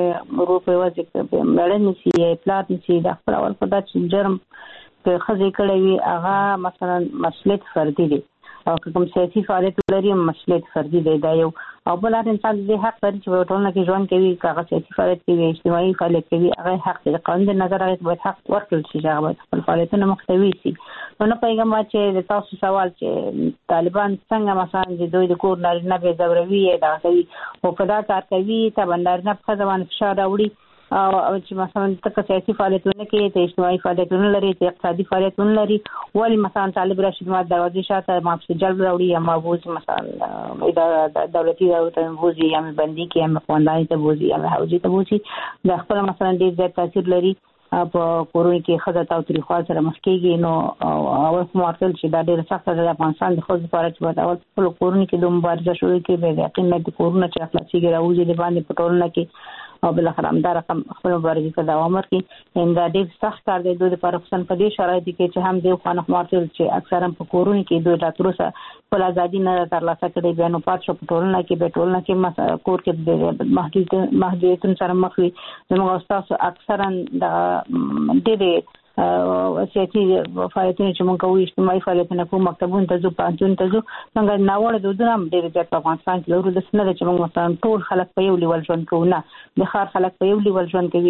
یوازې مېړه نیسي یا پلار نیسي د خپل اول خو دا چې جرم که ښځې کړی وي هغه مثلا مسؤلیت فردي دی او که کوم سیاسي فعالیت لري مسؤلیت فردي دی دا یو او بل هر انسان د حق لري چې په ټولنه کې ژوند کوي که هغه سیاسي فعالیت کوي اجتماعي فعالیت کوي هغه حق دی. قانون د نظر هغه باید حق ورکړل شي چې هغه باید خپل فعالیتونه مخته وي. نو نه پوهېږم چې د تاسو سوال چې طالبان څنګه مثلا چې دوی د کور نارینه بې ځوروي یا دغه کوي خو که دا کار کوي طبعا نارینه په ښځه باندې فشار راوړي او چې مثلا ته سیاسي فعالیتونه کوي ته اجتماعي فعالیتونه لري ته اقتصادي فعالیتونه لري ولی مثلا طالب راشد ما دروازې شاته ما په جلب راوړي یا ما بوزي مثلا اداره دولتي ته بوزي یا مې بندي کې یا مې خوانداني ته بوزي یا مې حوزې ته بوزي د خپل مثلا ډېر زیات تاثیر لري په کورونو کې ښځه تاوتریخوال سره مخ کېږي. نو اول خو مارتل چې دا ډېره سخته ده د افغانستان د ښځو لپاره چې باید اول خپلو کورونو کې د مبارزه شروع کړي بې د یقین نه د کورونه چې خلاصېږي راوځي د باندې په ټولنه کې او بالاخره همدا رقم خپل مبارزې ته دوام ورکړي. دا ډېر سخت کار دی دوی لپاره خصوصا په دې شرایطو کې چې هم دوی خانق مارتل چې اکثرا په کورونو کې دوی لا تر اوسه خپل ازادي نه ترلاسه کړې بیا نو پات شو په ټولنه کې کور کې محدودیتونو سره مخ وي. زموږ استاد اکثرا د ډېرې سیاسي فعالیتونه چې موږ کوو اجتماعي فعالیتونه کوو مکتبونو ته ځو پوهنتونونو ته ځو څنګه ناوړه دودونه هم ډېر زیات په افغانستان کې لرو. داسې نه ده چې موږ مثلا ټول خلک په یو لیول ژوند کوو نه د ښار خلک په یو لیول ژوند کوي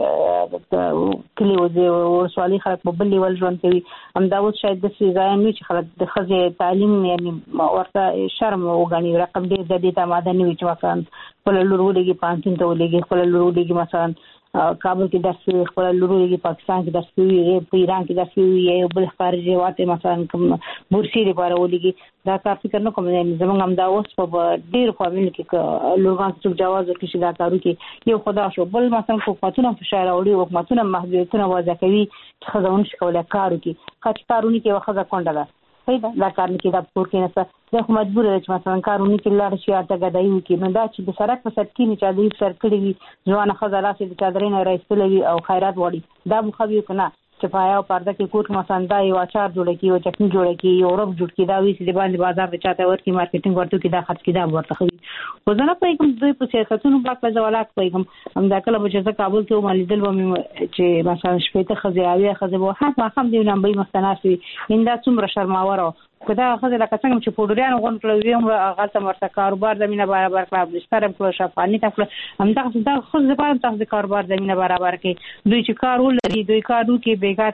د کلي ولسوالۍ خلک په بل لیول ژوند کوي. همدا اوس شاید داسې ځایان وي چې خلک د ښځې تعلیم یعنی ورته شرم وګڼي رقم ډېر زیات ته اماده نه وي چې مثلا خپل لور ولېږي پوهنتون ته ولېږي خپل لور ولېږي مثلا کابل کې درس کوي خپل لور ولېږي پاکستان کې درس کوي په ایران کې درس کوي یا بل خارجي هېواد مثلا کوم بورسي لپاره ولېږي. دا کار فکر نه کوم زموږ همدا اوس په ډېرو فامیلو کې لورګان څوک جواز ورکړي چې دا کار وکړي. یو خدا شو بل مثلا حکومتونه فشار راوړي حکومتونه محدودیتونه وضع کوي چې ښځه ونشي کولی کار وکړي. که کار ونه کړي یوه ښځه کونډه ده دا کار نه کېده په کور کې نسته دا خو مجبوره ده چې مثلا کار ونه کړي لاړه شي هلته ګدایي وکړي. نو دا چې د سړک په سر کښېني چې هغوی سر کړي وي ځوانه ښځه راسي د چادرۍ نه رایستلی وي او خیرات غواړي دا به ښه وي که نه چې په حیا او پرده کې کور کې مثلا دا یو اچار جوړه کړي یو چټني جوړه کړي یو رب جوړ کړي دا وایي چې د باندې بازار د چاته ورکړي مارکیټینګ ورته وکړي دا خرڅ کړي دا به ورته ښه وي. خو زه نه پوهېږم دوی په سیاستونو باندې زه ولاک پوهېږم همدا کله به چې زه کابل کې وم لیدل به مې چې مثلا شپېته ښځې اویا ښځې به هر ماښام د یو لمبۍ مخته ناست وي دا څومره شرماوره که دا ښځې لکه څنګه چې پوډریانو غونډ کړه وي هم هغلته ورته کاروبار زمینه برابر کړه بستر هم کړه شفاني ته کړه همدغسې دا ښځو لپاره هم تاسو د کاروبار زمینه برابر کړئ. دوی چې کار ولري دوی کار وکړي بېګا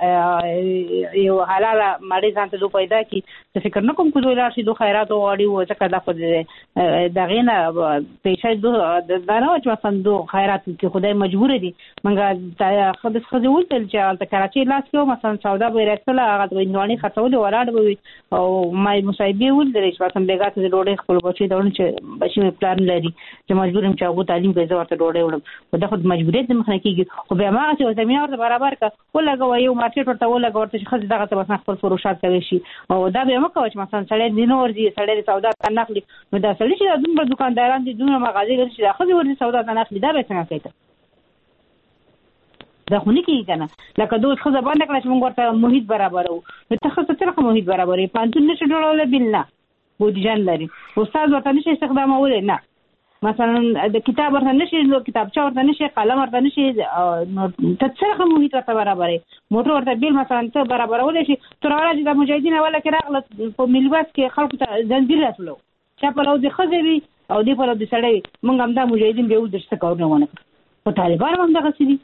ته یو حلاله مړۍ ځان ته دو پیدا کړي زه فکر نه کوم که دوی لاړ شي دو خیرات وغواړي ځکه دا خو د هغې نه پیسه دا نه وه چې مثلا دو خیرات وکړي خدای مجبوره دي. موږ ښځې ولیدل چې هلته کراچۍ لاس کې وه مثلا سودا به یې راایستله هغه به هندواڼې خرڅولې ولاړه به وي او ما مصاحبې ولیدلې چې مثلا بېګا ته د ډوډۍ خپلو بچیو ته وړم چې بچي مې پلار نه لري چې مجبور یم چې هغو تعلیم کوي زه ورته ډوډۍ وړم خو دا خو د مجبوریت د مخ نه کېږي. خو بیا هماغسې یوه زمینه ورته برابر کړه ولګوه یو مارکېټ ورته ولګوه ورته چې ښځې دغه ته مثلا خپل فروشات کولی شي او دا بیا مه کوه چې مثلا سړی دې نه ورځي سړی د سودا ته نه اخلي. نو دا سړي چې دا دومره دوکانداران دي دومره مغازې لري چې دا ښځې ورځي سودا ته نه اخلي دا بیا څنګه کوي ته دا خو نه کېږي که نه لکه دوی ښځه بنده کړه چې موږ ورته محیط برابروو نو ته ښځه څه رقم محیط برابروي پوهنتون نه شي جوړولی بل نه بودیجه نه لري استاد ورته نه شي استخدامولی نه مثلا د کتاب ورته نه شي کتابچه ورته نه شي قلم ورته نه شي نو ته څه رقم محیط ورته برابروي موټر ورته بل مثلا ته برابرولی شي تر هغه چې د مجاهدین اوله کې راغله په ملي بس کې خلکو ته زنځیر راتلو چا په لو د ښځې وي او دې په لو د سړی وي موږ همدا مجاهدین بیا ودرېږي څه کارونه ونه کړو خو طالبان هم همدغسې دي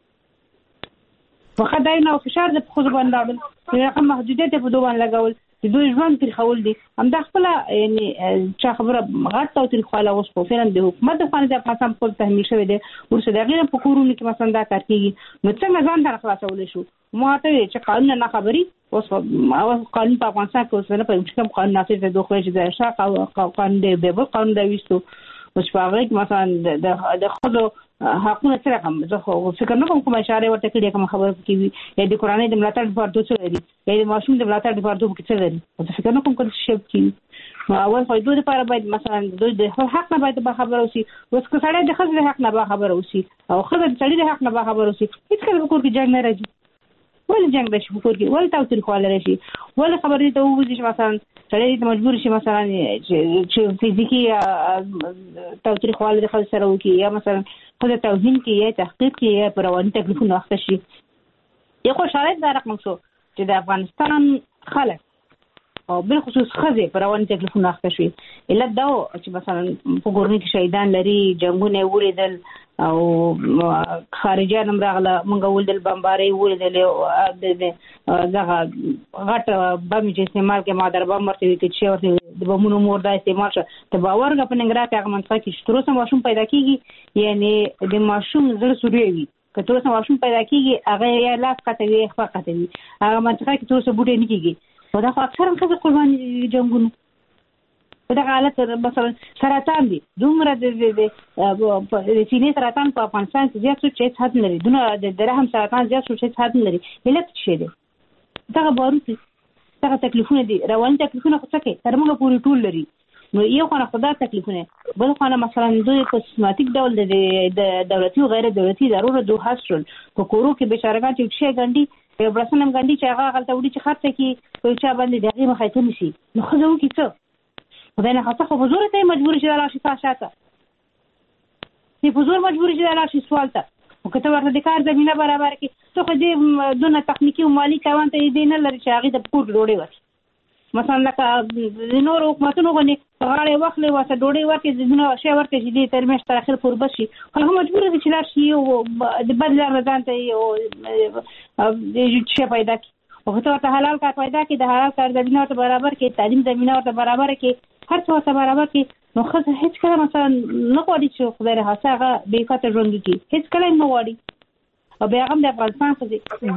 فقط دا یو فشار د ښځو باندې راوړل یو رقم محدودیت یې په دوی باندې لګول چې دوی ژوند تریخول دي همدا خپله یعنې چا خبره غټ تاوتریخواله اوس خو فعلا د حکومت د خوا نه د افغانستان په خپل تحمیل شوی دی وروسته د هغې نه په کورونو کې مثلا دا کار کېږي نو څنګه ځان ته نه خلاصولی شو ما ته چې قانون نه خبري اوس قانون په افغانستان کې اوس نه په کوم قانون نافذ دی خو چې د شاق قانون دی به قانون دی وستو اوس په هغه کې مثلا د خود حقونه سره کوم زه خو فکر نه کوم اشاره ورته کړی کوم خبره کوي یا د قرآني د ملاتړ لپاره دوه لري یا د ماشوم د ملاتړ لپاره دوه کې څه لري زه فکر نه کوم چې شپ کی اول خو دوی لپاره باید مثلا دوی د حق نه باید خبر اوسي اوس که سړی د خزر حق نه خبر اوسي او خزر سړی د حق نه خبر اوسي هیڅ کله کور کې جنگ نه راځي ولې جنگ راشي په کور کې ولې تاوتریخواله راشي ولې خبرې ته وځي مثلا سړی ته مجبور شي مثلا چې فزیکی تاوتریخواله د خپل سره وکي یا مثلا خو توهین کې یا تحقیق کې یا پرواني تکلیفونه وخت شي یو خو شرایط دا رقم شو چې د افغانستان خلک او بل خصوص خزه پرواني تکلیفونه وخت شي الا دا چې مثلا په ګورني کې شهیدان لري جنگونه ولیدل او خارجيان راغله مونږ ولدل بمباري ولدل دغه غټ بم چې استعمال کې ما در بم ورته کې چې ورته د بمونو مور دا استعمال شو ته باور غو په ننګرهار کې هغه منطقه کې شترو سم ماشوم پیدا کیږي یعنی د ماشوم زړه سوري وي کله چې ماشوم پیدا کیږي هغه یا لاس قطوي خپل قطوي هغه منطقه کې تر څو بوټي نه کیږي دا خو اکثر هم قرباني جنگونو دا حالت مثلا سرطان دي دومره د سینې سرطان په افغانستان کې زیات شو چې حد لري دونه د رحم سرطان زیات شو چې حد لري علت څه دی دا باروت دا تکلیفونه دي رواني تکلیفونه خو څه کوي تر موږ پوری ټول لري نو یو خو خدای تکلیفونه بل خو مثلا دوی په سیستماتیک ډول د دولتي او غیر دولتي ضرورت دوه حاصل په کورو کې بشارګان چې شي ګنډي یو برسنم ګنډي چې هغه غلطه وړي چې خرڅ کی په چا باندې دغه مخې ته نشي نو خو زه وکړم څه خدای نه خاصه خو حضور ته مجبور شي راشي فاشاته چې حضور مجبور شي راشي سوال ته او کته ورته د کار زمينه برابر کی ته خو دې دونه تخنیکی او مالی کاوان ته دې نه لري چې هغه د پور ډوړې وي مثلا لکه د نور حکومتونو غني غاړې وخلې واسه ډوړې ورکې د دونه شی ورته چې دې تر مېشت اخر پور بشي هغه مجبور دي چې لار شي او د بدل رضان ته او د شی پیدا کی او ته حلال کار پیدا کی د حلال کار زمينه ورته برابر کی تعلیم زمينه ورته برابر کی هر څه ورته برابر کی نو خو هیڅ کله مثلا نه غواړي چې خدای راځه هغه به کته ژوند کی هیڅ کله نه غواړي او بیا هم د افغانستان څخه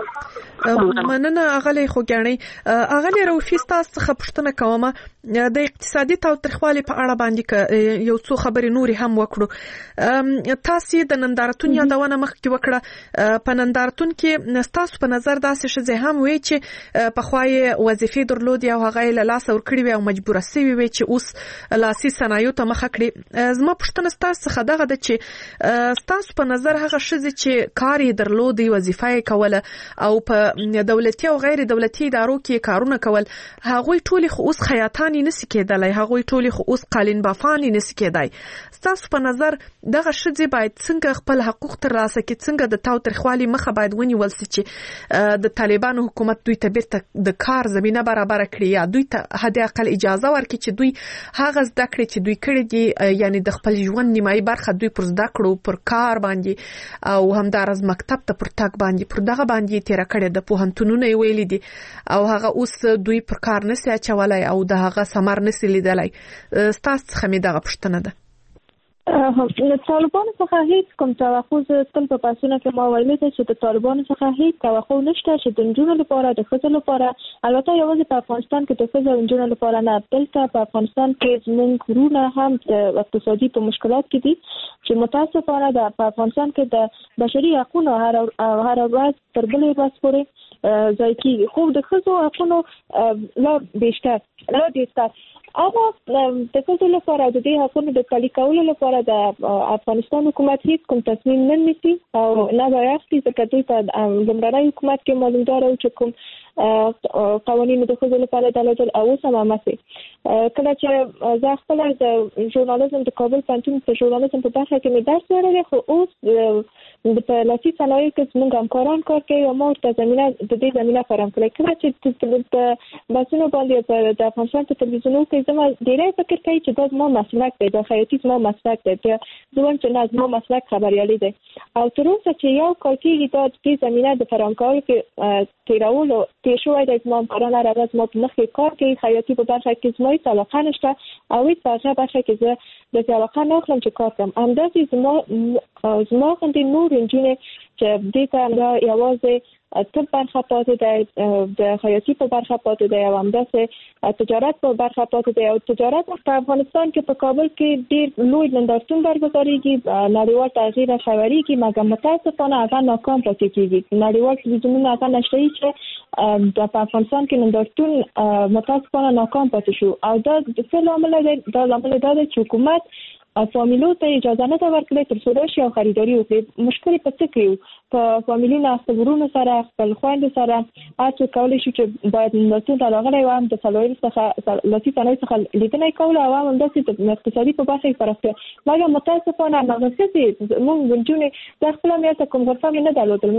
بل مننه اغلی خوګانی اغلی روفي تاسو څخه پوښتنه کومه د اقتصادي تاوتریخوالي په اړه باندې یو څو خبرې نوري هم وکړو تاسو د نندارتون یادونه مخکې وکړه په نندارتون کې تاسو په نظر داسې شې هم وی چې په خوای وظیفې درلودي او هغه له لاس ور کړی وي او مجبور سوي وي چې اوس لاسي صنایع ته مخ کړی زما پوښتنه تاسو څخه دغه د چې تاسو په نظر هغه شې چې کاری درلودي وظیفه کوله او په دولتي او غیر دولتي ادارو کې کارونه کول هغوی ټول خو اوس خیاطان نسی کېدلای هغوی ټول خو اوس قالین بافان نسی کېدای تاسو په نظر دغه شې باید څنګه خپل حقوق تر راسه کې څنګه د تاوتریخوالي مخه باید ونیول شي چې د طالبانو حکومت دوی ته بیرته د کار زمينه برابر کړي یا دوی ته هدا اقل اجازه ورکړي چې دوی هغه زده کړي چې دوی کړي دي یعنی د خپل ژوند نیمایي برخه دوی پر زده کړو پر کار باندې او همدارز مکتب ته پر تاک باندې پر دغه باندې تیر کړي د پوهنتونونو ویلي دي او هغه اوس دوی پر کار نسی اچولای او د هغه ثمر نسی لیدلای ستاسو څخه مې دغه پوښتنه ده د طالبانو څخه هیڅ کوم توقع تل په پاسونه کې ما ویلي چې د طالبانو څخه هیڅ توقع نشته چې د نجونو لپاره د ښځو لپاره البته یوازې په افغانستان کې د ښځو او نجونو لپاره نه بلکې په افغانستان کې زموږ ورونه هم د اقتصادي په مشکلات کې دي چې متاسفانه په افغانستان کې د بشري حقوقو هر ورځ تر بلې ورځ پورې ځای کېږي خو د ښځو حقوقو لا بیشتر اما د ښځو لپاره د دې حقوقو د پلي کولو لپاره د افغانستان حکومت هیڅ کوم تصمیم نه نیسي او نه وایي چې دوی په لومړني حکومت کې معلومدار او چې کوم قوانینو د ښځو لپاره درلودل او اوس هم سي کله چې زه خپل د ژورنالیزم د کابل پوهنتون په ژورنالیزم په برخه کې مې درس لرلی خو اوس د لاسي صنایعو کې زموږ همکاران کار کوي او ما ورته زمینه د دې زمینه فراهم کړې کله چې په باسونو باندې د افغانستان په تلویزیونونو کې زما ډېری فکر کوي چې دا زما مسلک دی د خیاطي زما مسلک دی چې زه وایم چې نه زما مسلک خبریالي دی او تر اوسه چې یو کال کېږي دا د دې زمینه د فراهم کولو کې تیرولو تیر شوی دی زما همکاران هر ورځ ما په مخکې کار کوي خیاطي په برخه کې زما هېڅ علاقه نشته او هېڅ په هغه برخه کې زه داسې علاقه نه اخلم چې کار کړم همداسې زما غوندې نور نجونې چې دې ته یوازې طب برخه پاتې ده، د خیاطي په برخه پاتې ده او همداسې تجارت په برخه پاتې ده. او تجارت په افغانستان کې په کابل کې ډیر لوی نندارتون برگزاریږي، نړیوال تغییر خبريږي، مګر متاسفانه هغه ناکام پاتې کیږي. نړیوال تلویزیونونه هغه نشري چې د افغانستان کې نندارتون متاسفانه ناکام پاتې شو. او دا د څه لامل دی؟ دا لامل دا دی چې حکومت فامیلو ته اجازه نه ورکړي تر څو راشي او خریداري وکړي. مشکل په څه کې په فامیلونو خپلورونو سره خپل خويندو سره اته کولای شي چې باید نوڅون ته راغلي و هم د سلویر څخه لسی تنوي څخه لیدنه کوله او هم د اقتصادي په برخه کې پرسته. مګر متاسفانه مغسسي مونږ ونجونې د خپل میاته کوم غرفه نه درلودل،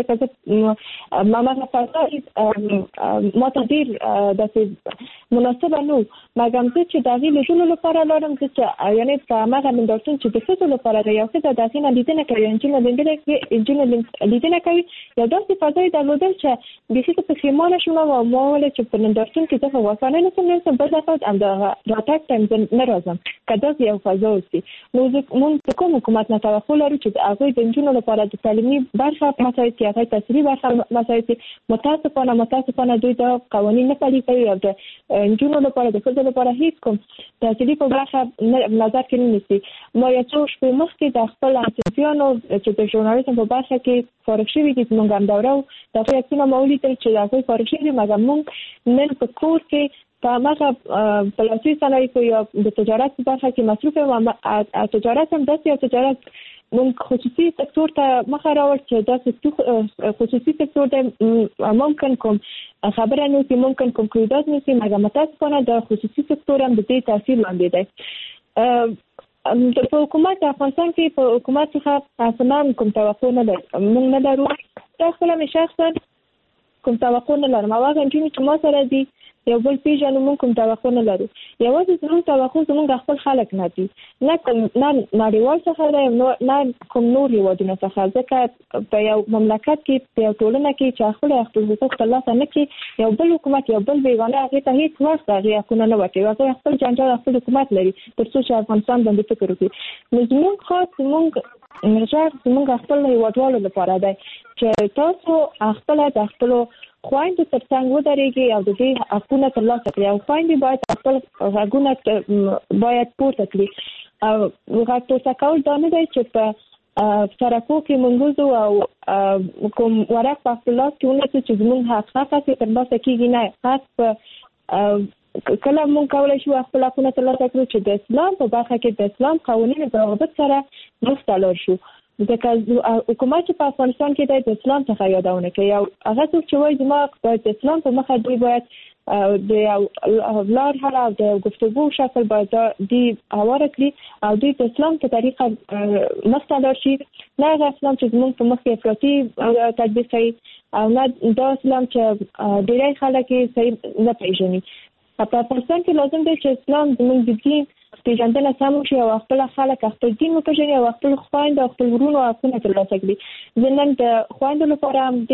ځکه ما ما فاصله ما تدیر د مناسبه نو مګر چې د غیله جوړولو لپاره لارم چې یعنی ماغه نندارتون چې د څه لپاره دی یو څه د داخله لیدنه کوي، انجینر لیدنه کوي، یو داسې فضای درلودل چې د څه په خیمانه شوم او ما ول چې په نندارتون کې څه واسانه نه سم بل ځای ام د راتګ تم نه راځم کدا یو فضا وسی. نو موږ کوم حکومت نه توقع لرو چې هغه د انجینر لپاره د تعلیمي برخه مسایل کې هغه تسریع برخه مسایل متاسفانه دوی د قوانین نه پلي کوي او د انجینر لپاره د څه لپاره هیڅ کوم تسریع په برخه نظر کې نیسي. ما یو څو شپې مخکې د خپل همصنفیانو چې د ژورنالیزم په برخه کې فارغ شوي دي موږ هم دوره د فیکسونه مولیدل چې هغه فارغ شوي مګر موږ نن په کور کې په هغه پلاسي صنایع یا د تجارت په برخه کې مصروف او تجارت هم داسې یو تجارت موږ خصوصي سکتور ته مخه راوړ چې داسې خصوصي سکتور ته ممکن کوم خبره نو چې ممکن کوم قرارداد نشي مګر متاسفانه د خصوصي سکتور هم د دې تاثیر لاندې دی. په حکومت افغانستان کې په حکومت څخه اصلا کوم توقع نه لرم، موږ نه لرو. دا خپل مې شخصا کوم توقع نه لرم. هغه چې ما سره دي یو بل پیژنو موږ کوم توقع نه لرو. یوازې زموږ توقع زموږ خپل خلک نه دي، نه نړیوال څخه دی نه کوم نور هیوادونه څخه، ځکه په یو مملکت کې په یو ټولنه کې چې خپل حقوق ترلاسه نه کړي یو بل حکومت یو بل بیگانه هغه ته هیڅ وخت هغه حقونه نه ورکوي. هغه خپل جنجال خپل حکومت لري تر څو چې افغانستان باندې فکر وکړي. نو زموږ خاص زموږ خپل هیوادوالو لپاره دی چې تاسو خپل د خپل خويندو ترڅنګ ودرېږي او د دې حقونه ترلاسه کړي او خويندې باید خپل حقونه باید پورته کړي. او هغه پورته کول دا نه دی چې په سرکو کې منګوزو او کوم ورق په خپل لاس کې ونیسي چې زموږ حق څخه ترلاسه کیږي. نه، خاص کله موږ کولای شو خپل حقونه ترلاسه کړو چې د اسلام په برخه کې د اسلام قوانینو په رغبت سره مختلف شو. ځکه حکومت په افغانستان کې د اسلام څخه یادونه کوي او هغه څوک چې وایي زما د اسلام په مخه دی باید د لار حل او د گفتگو شکل باید دی هواره کړي او د اسلام په طریقه مختلف شي. نه هغه اسلام چې زموږ په مخ کې افراطي تطبیق کوي او نه دا اسلام چې ډېری خلک یې صحیح نه پیژني. په افغانستان کې لازم دی چې اسلام زموږ د دین پیژندنه سم شي او خپل خلک خپل دین وپېژني او خپل خويند او خپل ورونو حقونه ترلاسه کړي. زنن د خويندو لپاره هم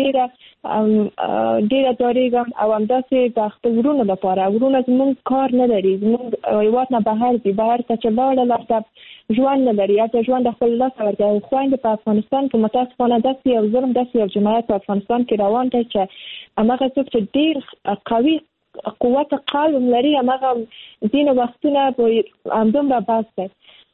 ډېره داریږم او همداسې د خپل ورونو لپاره. ورونه زموږ کار نه لري، زموږ هیواد نه بهر دي، بهر ته چې لاړل ژوند نه لري، یا ژوند خپل لاس ورکوي. خويند په افغانستان کې متاسفانه داسې یو ظلم داسې یو جنایت په افغانستان کې روان دی چې هغه څوک چې ډېر قوي قوت قلب لري هغه دین وختونه په همدومره بس دی.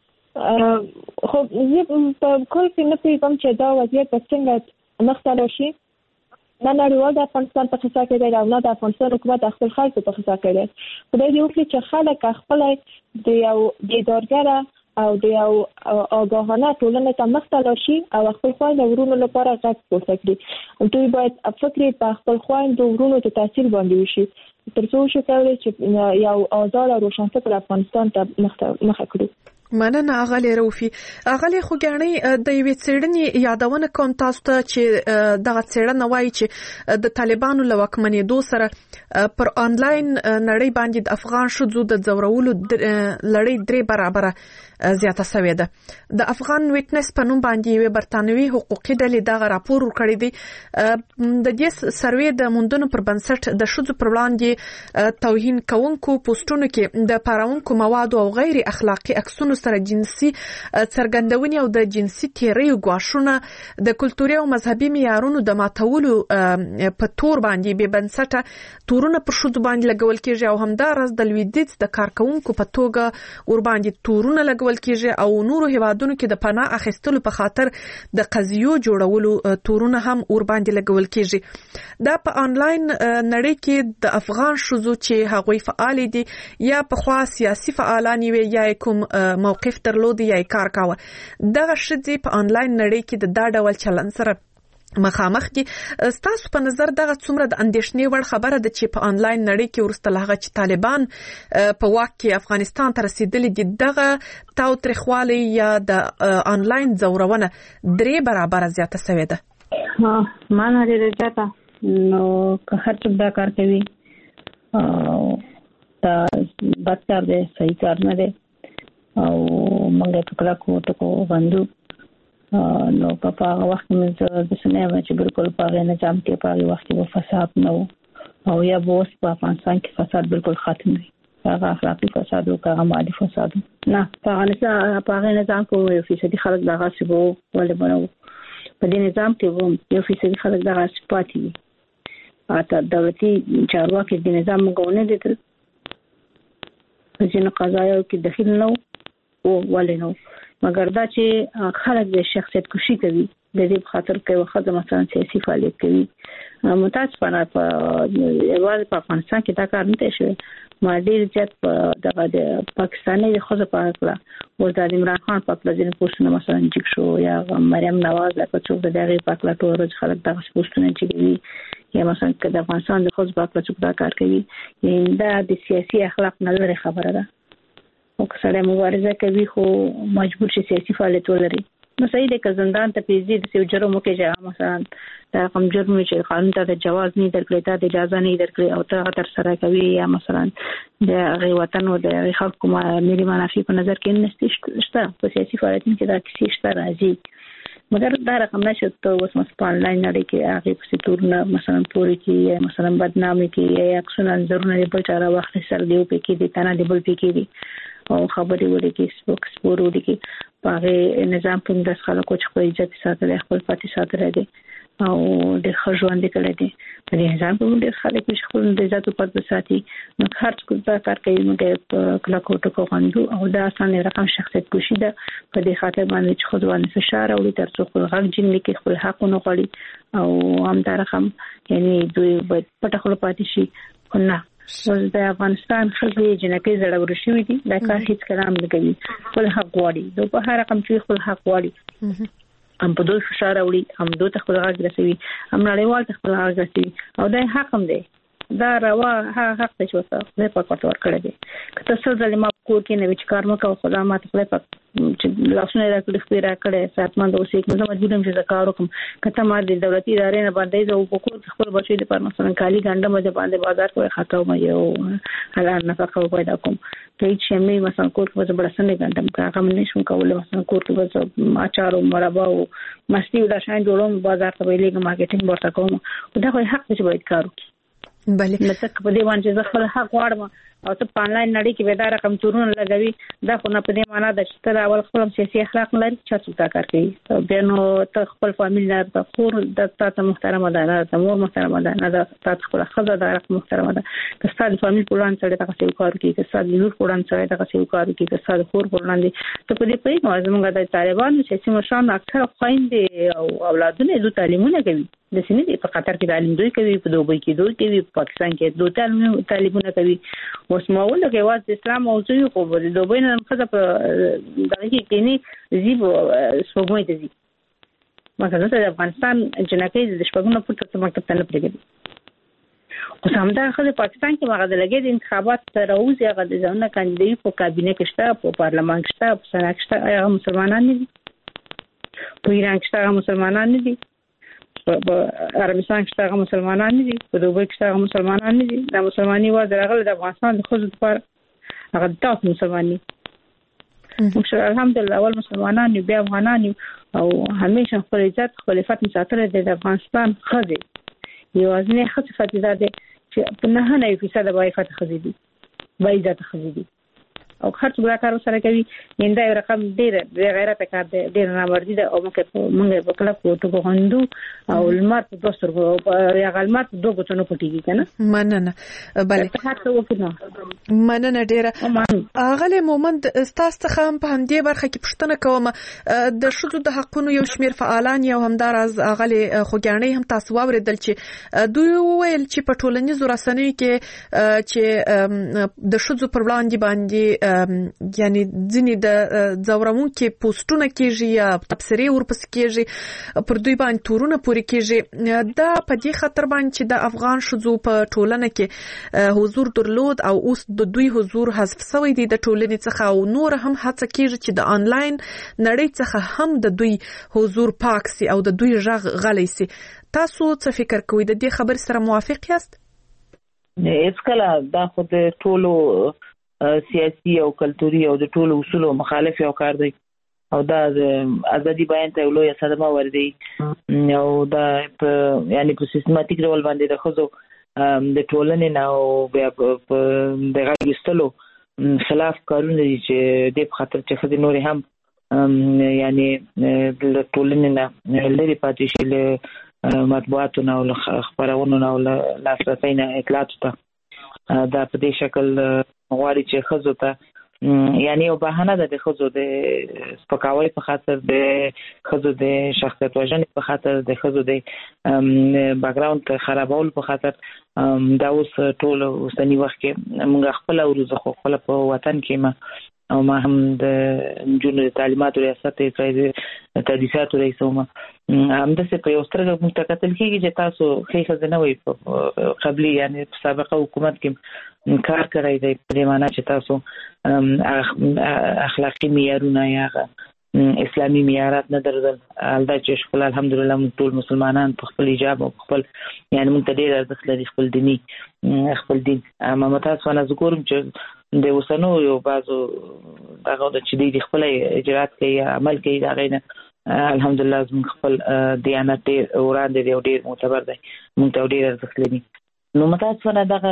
خو زه په کل کې نه پیږم چې دا وضعیت به څنګه مختلف شي. نه نړیوال د افغانستان په خصوصا کې دی او نه د افغانستان حکومت خپل خلکو په خصوصا کې دی. خدای دې وکړي چې خلک خپل د یو بیدارګره او د یو آگاهانه ټولنې ته مختلف شي او خپل خويند ورونو لپاره غږ پورته کړي. دوی باید فکر په خپل خويند ورونو ته تاثیر باندې وشي تر څو چې کولای چې یو آزاد او روښانفکر افغانستان ته مخه کړو. مننه اغلی روفي. اغلی خوګانی د یوې څېړنې یادونه کوم تاسو ته چې دغه څېړنه وایي چې د طالبانو له واکمنېدو سره پر آنلاین نړۍ باندې د افغان ښځو د ځورولو لړۍ 3 برابره زیاته شوې ده. د افغان ویټنس په نوم باندې یو برتانوي حقوقي ډلې دغه راپور ورکړی دی. د دې سروې د موندنو پر بنسټ د ښځو پر وړاندې توهین کوونکو پوسټونو کې د پاراونکو موادو او غیر اخلاقی عکسونو سره جنسي څرګندونې او د جنسي تیریو ګواښونه د کلتوري او مذهبي معیارونو د ماتولو په تور باندې به بنسټه تورونه پر شوزو باندې لګول کیږي او همدارس د لویدیځ د کارکونکو په توګه ور باندې تورونه لګول کیږي او نورو هیوادونو کې د پناه اخیستلو په خاطر د قضیو جوړولو تورونه هم ور باندې لګول کیږي دا په انلاین نړۍ کې د افغان شوزو چې هغوی فعال دي یا په خوا سیاسي فعالان وي یا کوم موقف درلود یا کار کاوه دغه شذې په انلاین نړۍ کې د دا ډول چلن سره مخامخ دي. ستاسو په نظر دغه څومره د اندېښنې وړ خبره ده چې په انلاین نړۍ کې ورسته لغه چې طالبان په واک کې افغانستان ته رسیدلي دي دغه تاوتریخوالی یا د انلاین ځورونه 3 برابر زیاته شوې ده؟ معنا لري چې نو که هر څوک دا کار کوي دا بد کار دی صحیح کار نه دی او موږ په کلا کوټو باندې نو په هغه وخت کې د سنیما چې بالکل په هغه نظام کې په هغه وخت کې فساد نه او یا بوس په افغانستان کې فساد بالکل ختم دی هغه اخلاقي فساد او هغه مادي فساد نه په هغه نظام کې 1% خلک دغه څه وو ولې بنو په دې نظام کې 1% خلک دغه سپاتي اته دولتي چارواکي د نظام غوونه دي تر ځینې قضایو کې دخیل نه او ولې نو مګر دا چې خلک د شخصیت کشي کوي د دې خاطر کوي خدای مثلا سیاسي فعالیت کوي متاسفانه په یوازې په افغانستان کې دا کار نه شوی ما ډیر زیات د پاکستاني خزه په اړه او د عمران خان په اړه ځینې پوښتنه مثلا جګ شو یا مریم نواز په څو د دغه په اړه ټول خلک دغه پوښتنه کوي یا مثلا د افغانستان د خزه په اړه څوک دا کار کوي دا د سیاسي اخلاق نه لري خبره ده او که سره مبارزه کوي خو مجبور شي سیاسي فعالیت ولري نو صحیح دی که زندان ته پیځي د سیو جرم کې مثلا دا کوم جرم چې قانون ته د جواز نه درکړي ته د اجازه نه درکړي او ته تر سره کوي یا مثلا د غي وطن او د خلکو ملي منافع په نظر کې نه شته په سیاسي فعالیت کې دا کیسه شته راځي مګر دا رقم نشو ته اوس په انلاین نړۍ کې هغه په ستورونه مثلا پوری کې مثلا بدنامي کې یا اکسونه نظرونه په چاره وخت سره دیو په کې دي تنه دی بل په کې دي او خبرې وړي کې سپور وړي کې په نظام په داس خلکو چې په عزت ساتل خپل پاتې ساتل دي او د خژوند کړي دي په نظام په دې خلک چې خپل د عزت په پاتې ساتي نو هر څوک دا کار کوي موږ کله کوټه کوو او دا اسانه رقم شخصیت کوشي ده په دې خاطر باندې چې خودوانه فشار او تر څو خپل حق جن کې خپل حق نه غړي او هم دا رقم یعنی دوی پټه خپل پاتې شي نه د افغانستان خلک جنکې زړور شوي دي دا کار هیڅ کلام نه کوي خپل حق غواړي دوی په هر رقم چې خپل حق غواړي هم په دوی فشار وړي هم دوی خپل حق رسوي هم نړیوال خپل حق رسوي او دا حق هم دی دا روا حق ته چوته نه په کوټ ور کړی دی که تاسو ځلې ما کور کې نه وچ کار مکو خدا ما ته په چې لاسونه راکړي خپل راکړي ساتمن د اوسې کوم مجبورم چې زکار وکم کته ما د دولتي ادارې نه باندې زه په کور خپل بچی د پر مثلا کالی ګانډه مده باندې بازار کوي خاطر مې یو حلال نفقه پیدا کوم ته چې مې مثلا کور په بڑا سنې ګانډم کا کوم نشم کولای مثلا کور کې اچار او مربا او مستی ولا شاین جوړوم بازار ته ویلې مارکیټینګ ورته کوم دا خو حق چې باید کار وکړي بله لکه په دې باندې زه خپل حق غواړم او ته په انلاین نړۍ کې به دا رقم تورونه لګوي دا خو نه په دې معنا ده چې تر اول خپل سیاسي اخلاق لري چې څه کار کوي بیا نو ته خپل فامیل نه د خور د تاسو محترمه ده نه د مور محترمه ده نه د تاسو خپل خزه د رقم محترمه ده که تاسو فامیل پلان سره تاسو کار کوي که تاسو نور پلان سره تاسو کار کوي که تاسو خور پلان دي ته په دې پېښه موږ د طالبانو سیاسي مشران اکثر خويندې او اولادونه د تعلیمونه کوي د سینې په قطر کې تعلیم دوی کوي په دوبۍ کې دوی کوي په پاکستان کې دوی تعلیمونه کوي اوس ماول کې واز اسلام موضوع خو د دوبۍ نه خزه په دغه کې نه زیب سپوږمۍ ته زی مګر د افغانستان جنکې د شپږونو پټه مکتب ته نه پرېږدي اوس هم دا خزه پاکستان کې هغه د لګید انتخابات تر اوسه هغه د ځانه کاندیدې په کابینه کې شته په پارلمان کې شته په سنا کې شته هغه مسلمانان دي په ایران کې شته مسلمانان دي په عربستان کې هغه مسلمانان دي په دوبۍ کې هغه مسلمانان دي د مسلمانۍ وځ راغله د افغانستان د خود لپاره هغه تاسو مسلمانۍ مشر الحمدلله اول مسلمانان بیا افغانان او همیشه خپل عزت خپل عفت ساتل د افغانستان خزي یوازنی خصفت ده چې په 9% د عفت خزي دي با عزت خزي دي او هر څوک دا کار سره کوي ینده یو رقم ډیر غیرت کار دی ډیر نامردي ده او موږ په کله کوټو غوندو او المار په دوستر یا غلمات دوه غوښتنو پټیږي کنه مننه بله مننه ډیره اغله مومند تاسو څخه په همدې برخه کې پوښتنه کوم د شذو د حقونو یو شمیر فعالان یو همداراز اغله خوګانې هم تاسو واوریدل چې دوی ویل چې په ټولنیزو رسنیو کې چې د شذو پر وړاندې باندې یعنی ځینې د ځورمون کې پوسټونه کېږي یا تبصرې ورپس کېږي پر دوی باندې تورونه پوري کېږي دا په دې خاطر باندې چې د افغان شذو په ټولنه کې حضور درلود او اوس د دوی حضور حذف شوی دی د ټولنې څخه او نور هم هڅه کېږي چې د انلاین نړۍ څخه هم د دوی حضور پاک سي او د دوی غږ غلي سي تاسو څه فکر کوئ د دې خبر سره موافق یاست؟ اسکله دا خو د ټولو سیاسي او کلتوري او د ټولو اصولو مخالف یو کار دی او دا ازادي بیان ته لوی صدمه وردی او دا یعنی په سیستماتیک ډول باندې د خزو د ټولنې نه او د غږیستلو خلاف کارونه دي چې د خاطر چې خدای نور هم یعنی د ټولنې نه لري پاتې شي له مطبوعاتو او خبرونو او لاسرسي نه اطلاعات ته دا په دې شکل غواړي چې خزو ته یعنی یو بهانه ده د خزو د سپکاوي په خاطر د خزو د شخصیت وژنې په خاطر د خزو د بیکګراوند خرابول په خاطر دا اوس ټول اوسنی وخت کې موږ خپل ورزخ خپل په وطن کې او ما هم د جنو تعلیمات ریاست تدریسات رئیسوم هم د څه په یو سترګه متکتل کېږي چې تاسو خې خزنه وي قبلي یعنی سابقه حکومت کې کار کوي د پریمانه چې تاسو اخلاقی معیارونه یا اسلامي معیارات نه درلودل البته چې خپل الحمدلله موږ ټول مسلمانان په خپل حجاب او خپل یعنی موږ ته ډیر ارزښت لري خپل دیني خپل دین اما تاسو نه ذکرم چې د وسنو یو بازو دغه د چې د خپل اجرات کوي عمل کوي دا غینه الحمدلله زموږ خپل دیانت وړاندې دی او ډیر معتبر دی موږ ته ډیر ارزښت لري نو تاسو نه دغه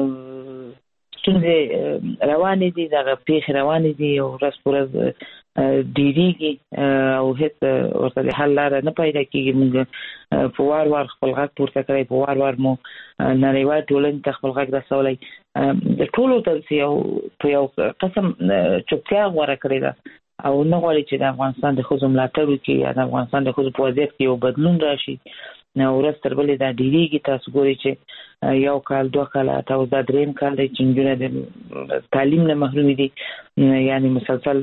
څنګه روانې دي دغه پیښ روانې دي او ورځ پر ورځ ډیریږي او هیڅ ورته حل لار نه پیدا کیږي موږ په وار خپل غږ پورته کوي په وار مو نړیوال ټولنې ته خپل غږ رسولای د ټولو ترڅ یو قسم چوپتیا غوړه کړی ده او نه غواړي چې د افغانستان د خزو ملاتړ وکړي یا د افغانستان د خزو په وضعیت کې یو بدلون راشي نو ورځ تر بلې دا ډیریږي تاسو ګورئ چې یو کال دوه کال تاسو دا دریم کال دی چې نجونې د تعلیم نه محروم دي یعنی مسلسل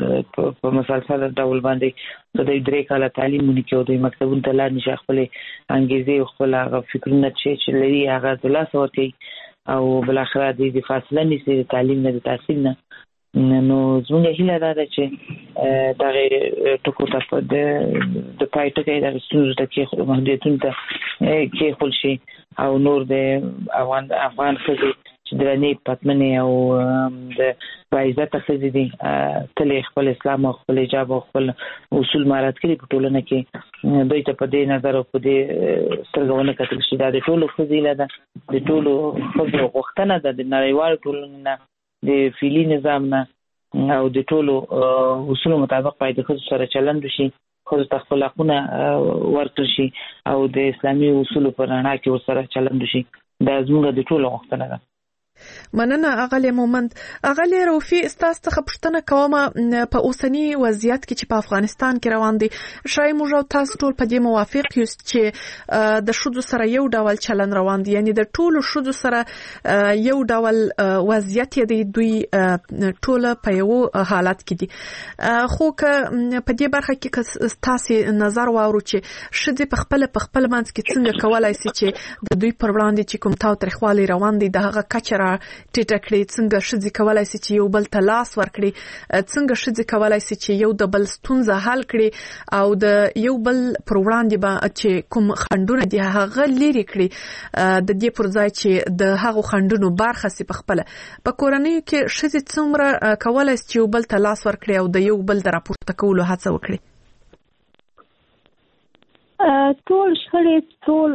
ډول باندې د درې کال تعلیم مونږ کې دوی مکتبونو ته لاړ نشي خپل انګیزې او خپل فکرونه چې لري هغه د لاس ورته او بل اخر د فاصله نشي تعلیم نه د تحصیل نه نو زموږ هیله ده چې دا ټکو ته د پایټه کې د ستونزو ته کې محدودیتونه ته کې خپل شي او نور د افغان خزي چې درنې پاتمنې او د عزت خزي دي تل خپل اسلام او خپل حجاب او خپل اصول مارات کړي په ټولنه کې دوی ته په دې نظر او په دې سترګونه کتل شي دا د ټولو خزي له ده د ټولو خزو غوښتنه ده د نړیوال ټولنه د فعلی نظام نه او د ټولو اصولو مطابق باید خو سره چلند وشي خو خپل حقونه ورکړي شي او د اسلامي اصولو په رڼا کې ورسره چلند وشي دا زموږ د ټولو غوښتنه ده مننه اغلی مومند اغلی روفي استاد څخه پوښتنه کوم په اوسنی وضعیت کې چې په افغانستان کې روان دي شای موږ تاسو ټول په دې موافق یوست چې د شذو سره یو ډول چلن روان دي یعنی د ټولو شذو سره یو ډول وضعیت دی دوی ټول په یو حالت کې دي خو که په دې برخه کې تاسو نظر واورو چې شذې په خپل منځ کې څنګه کولای شي چې د دوی پر وړاندې چې کوم تاوتریخوالی روان دي د هغه کچره ټیټه کړي څنګه شذې کولای شي چې یو بل ته لاس ورکړي څنګه شذې کولای شي چې یو د بل ستونزه حل کړي او د یو بل پر وړاندې به چې کوم خندونه دي هغه لري کړي د دې پر ځای چې د هغو خندونو برخه سي په خپل په کورنۍ کې شذې څومره کولای شي چې یو بل ته لاس ورکړي او د یو بل د راپورته کولو هڅه وکړي ټول شخړې ټول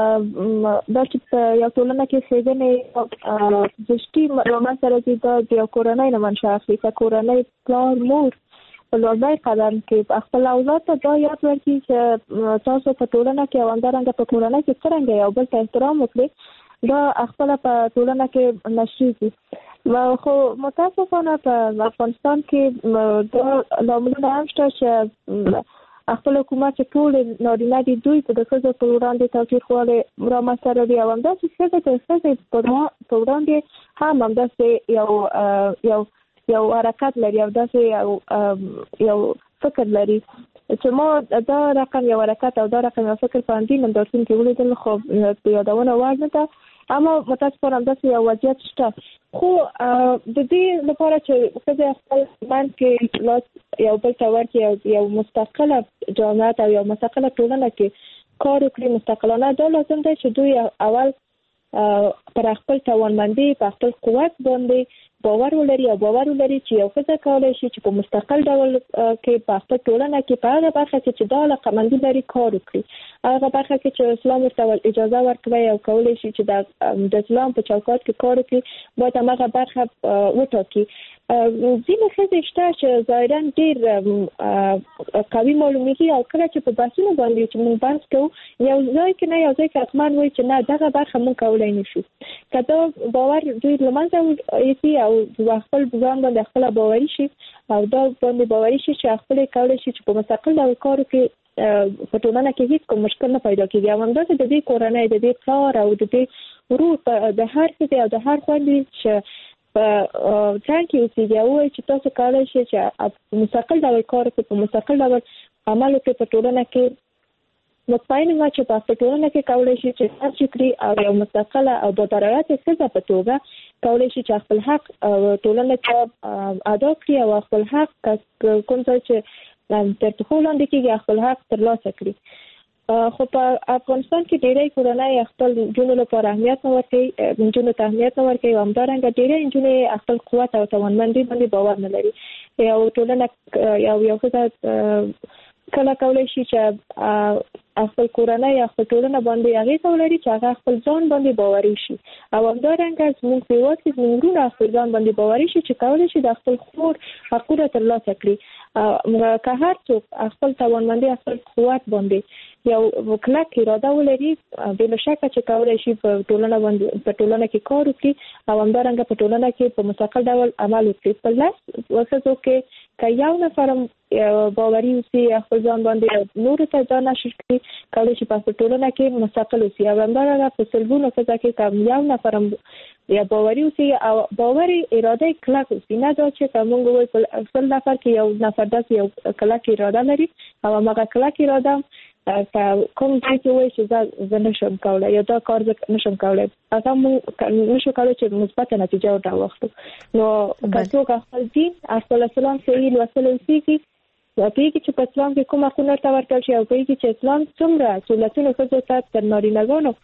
د یو ټولنه کې ښېګڼې زشتي معلومات سره چې د یو کورنۍ نه منشأ اخلي که کورنۍ پلار مور په لومړی قدم کې خپل اولاد ته دا یاد ورکړي چې تاسو په ټولنه کې او همدارنګه په کورنۍ کې څرنګه یو بل ته احترام وکړي دا خپله په ټولنه کې نشریږي. خو متاسفانه په افغانستان کې دا لاملونه هم شته چې خپل حکومت چې ټول نارینه دي دوی په د ښځو په وړاندې تاوتریخوالی رامنځته راوړي او همداسې ښځې د ښځې په وړاندې هم همداسې یو حرکت لري او داسې یو فکر لري چې ما دا رقم یو حرکت او دا رقم یو فکر په همدې نندارتون کې ولیدل خو په یادونه وړ نه ده اما متاسفانه همداسې یو وضعیت شته. خو د دې لپاره چې ښځې خپل منځ کې لاس یو بل ته ورکړي یو مستقله جامعه او یو مستقله ټولنه کې کار وکړي مستقلانه دا لازم دی چې دوی اول پر خپل توانمندي په خپل قوت باندې باور ولري او باور ولري چې یو ښځه کولی شي چې په مستقل ډول کې په خپل ټولنه کې په هغه برخه کې چې دا علاقه‌مندي لري کار وکړي هغه برخه کې چې اسلام ورته اجازه ورکوي او کولی شي چې د اسلام په چوکاټ کې کار وکړي باید هماغه برخه وټاکي. ځینې ښځې شته چې ظاهراً ډېر قوي معلومیږي او کله چې په بحثونو باندې چې موږ بحث کوو یو ځای کې نه یو ځای کې حتما وایي چې نه دغه برخه موږ کولی نه شو که دا باور دوی له منځه یوسي او خپل ځان باندې خپله باوري شي او دا باندې باوري شي چې خپل کولی شي چې په مستقل ډول کار وکړي په ټولنه کې هیڅ کوم مشکل نه پیدا کېږي او همداسې د دې کورنۍ د دې پلار او د دې ورور د هر ښځې او د هر خویندې چې په ځان کې اوسېږي او وایي چې تاسو کولی شئ چې په مستقل ډول کار وکړئ په مستقل ډول عمل وکړئ په ټولنه کې مطمئن وه چې په ټولنه کې کولی شي چې هر څه کړي او یو مستقله او بادرایته ښځه په توګه کولی شي چې خپل حق ټولنه کې ادا کړي او خپل حق کوم ځای چې تر پښو لاندې کېږي خپل حق ترلاسه کړي. خو په افغانستان کې ډېری کورنۍ خپل نجونو لپاره اهمیت نه ورکوي نجونو ته اهمیت نه ورکوي او همدارنګه ډېری نجونې خپل قوت او توانمندي باندې باور نه لري. یو ټولنه یو ښځه کله کولی شي چې خپل کورنۍ یا خپل ټولنه باندې اغېزه ولري چې هغه خپل ځان باندې باوري شي او همدارنګه زموږ په هېواد کې زموږ وروڼه خپل ځان باندې باوري شي چې کولی شي د خپل خور حقونه ترلاسه کړي. که هر څوک خپل توانمندي خپل قوت باندې یو کلک اراده ولري بلا شکه چې کولی شي په ټولنه کې کار وکړي او همدارنګه په ټولنه کې په مستقل ډول عمل وکړي. په لس ښځو کې که یو نفر باوري اوسي خپل ځان باندې نورو ته ځان نشر کړي کولی شي په ټولنه کې مستقل اوسي او همدارنګه په سلګونو ښځو کې که یو نفر یا باوري اوسي او باوري اراده کلک اوسي نه دا چې که موږ وایو په سل نفر کې یو نفر داسې یو کلک اراده لري او هماغه کلک اراده کوم ځای کې وایي چې زه نشم کولی یا دا کار زه نشم کولی هغه موږ نشو کولی چې مثبته نتیجه ورته واخلو. نو که څوک خپل دین خپل اسلام صحیح لوستلی اوسېږي پوهېږي چې په اسلام کې کوم حقونه ورته ورکړل شي او پوهېږي چې اسلام څومره سهولتونه ښځو ته تر نارینه‌ګانو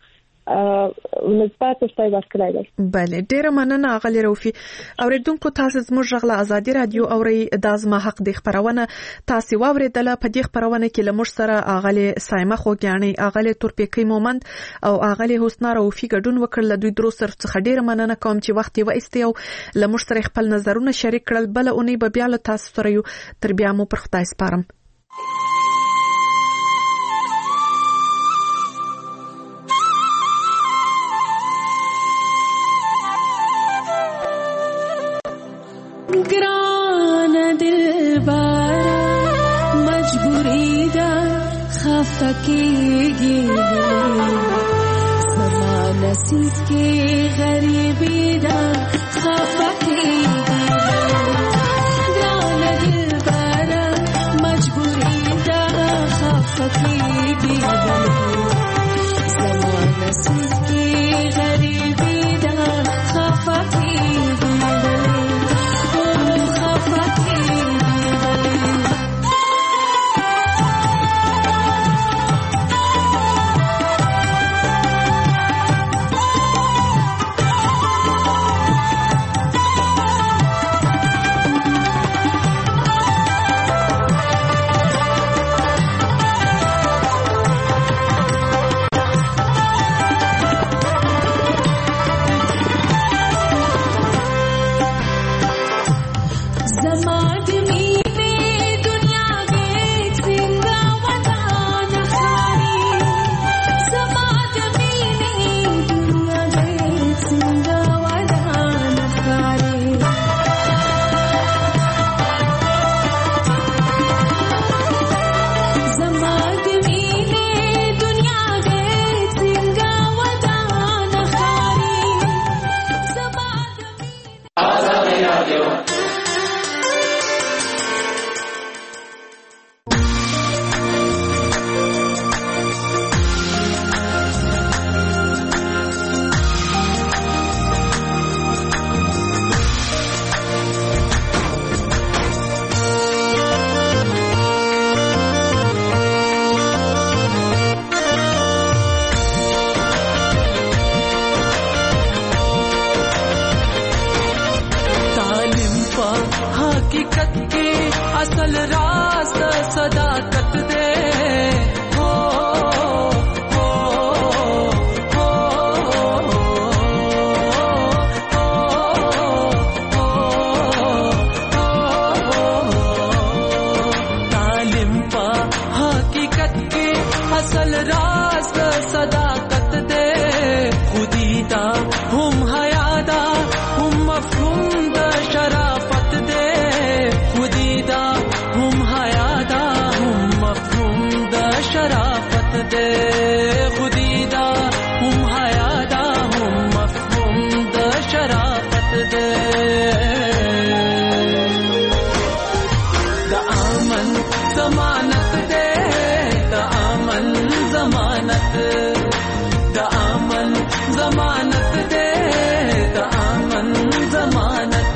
مثبت ستای ورکړی دی. بله ډیره مننه اغلی روفي. اوریدونکو تاسو زموږ غږ له آزادي رادیو اوري د ازما حق د خبرونه تاسو واوریدله. په دې خبرونه کې لمر سره اغلی سایمه خوګیانی اغلی تورپیکی مومند او اغلی حسنا روفي ګډون وکړل. دوی درو سره څخه ډیره مننه کوم چې وخت یې وایستي او لمر سره خپل نظرونه شریک کړل. بل اونۍ به بیا له تاسو سره یو تر بیا مو پر خدای سپارم. گران دل بارا مجبوری دا خفقیگی زمان نصیب کی غریبی دا خفقیگی گران دل بارا مجبوری دا خفقیگی زمان نصیب کی غریبی دا خفقیگی हकीकत की असल राज सदाकत दे तालिम पा हकीकत की असल राज सदाकत दे खुदीदा हम हयादा हम मफहूम द शराफत दे खुदीदा हम हयादा हम मफहूम द शराफत दे खुदीदा हम हयादा हम मफहूम द शराफत दे द आमन जमानत दे द आमन जमानत द आमन जमानत दे द आमन जमानत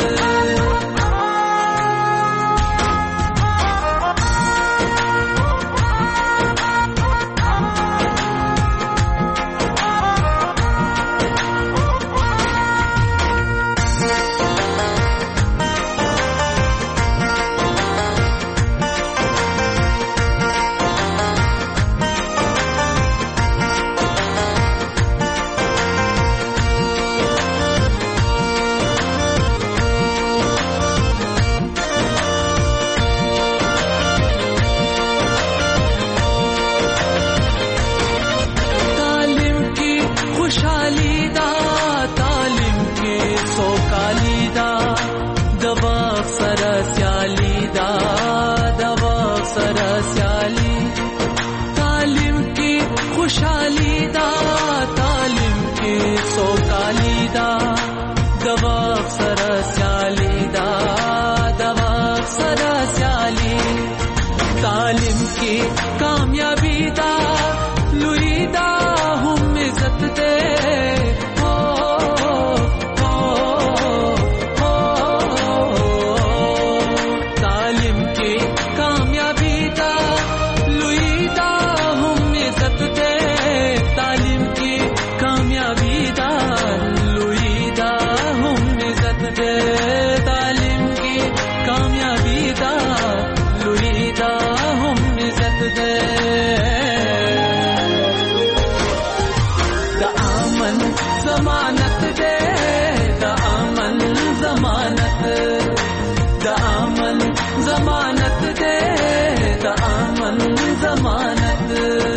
तालिम की कामयाबी दा लुईदा हम इज्जत दे तालिम की कामयाबी दा लुईदा हम इज्जत दे तालिम की कामयाबी दा लुईदा हम इज्जत दे तालिम की कामयाबी दा लुईदा हम इज्जत दे द आमन जमानत दे द आमन जमानत द आमन जमानत दे द आमन जमानत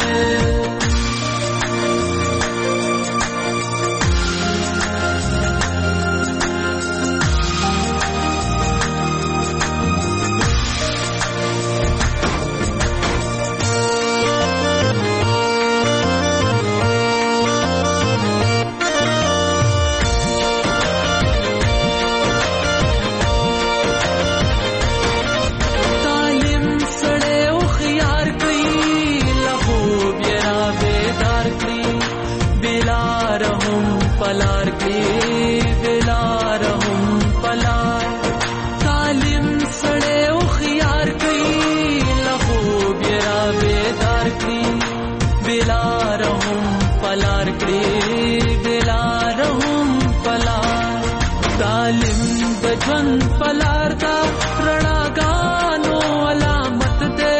पलार के दिलार हम पलार तालिम सड़े उखियार कई लहू बेरा बेदार की बिलार हम पलार के दिलार हम पलार तालिम बजन पलार दा रणा गानो अलामत दे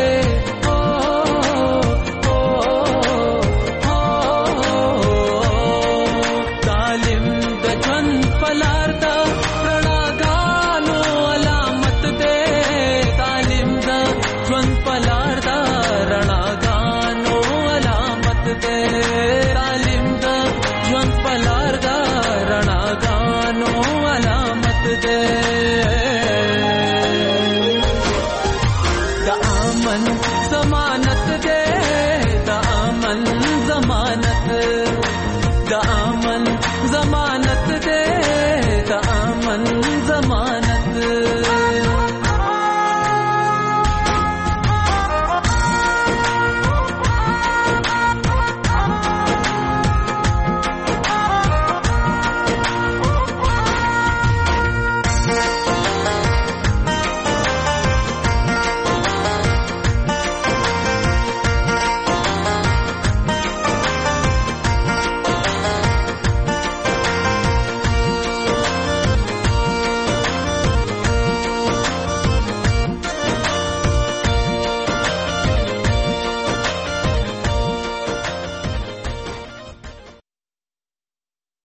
तालिम दा ज्वंत पलार दा रणा गानो अलामत दे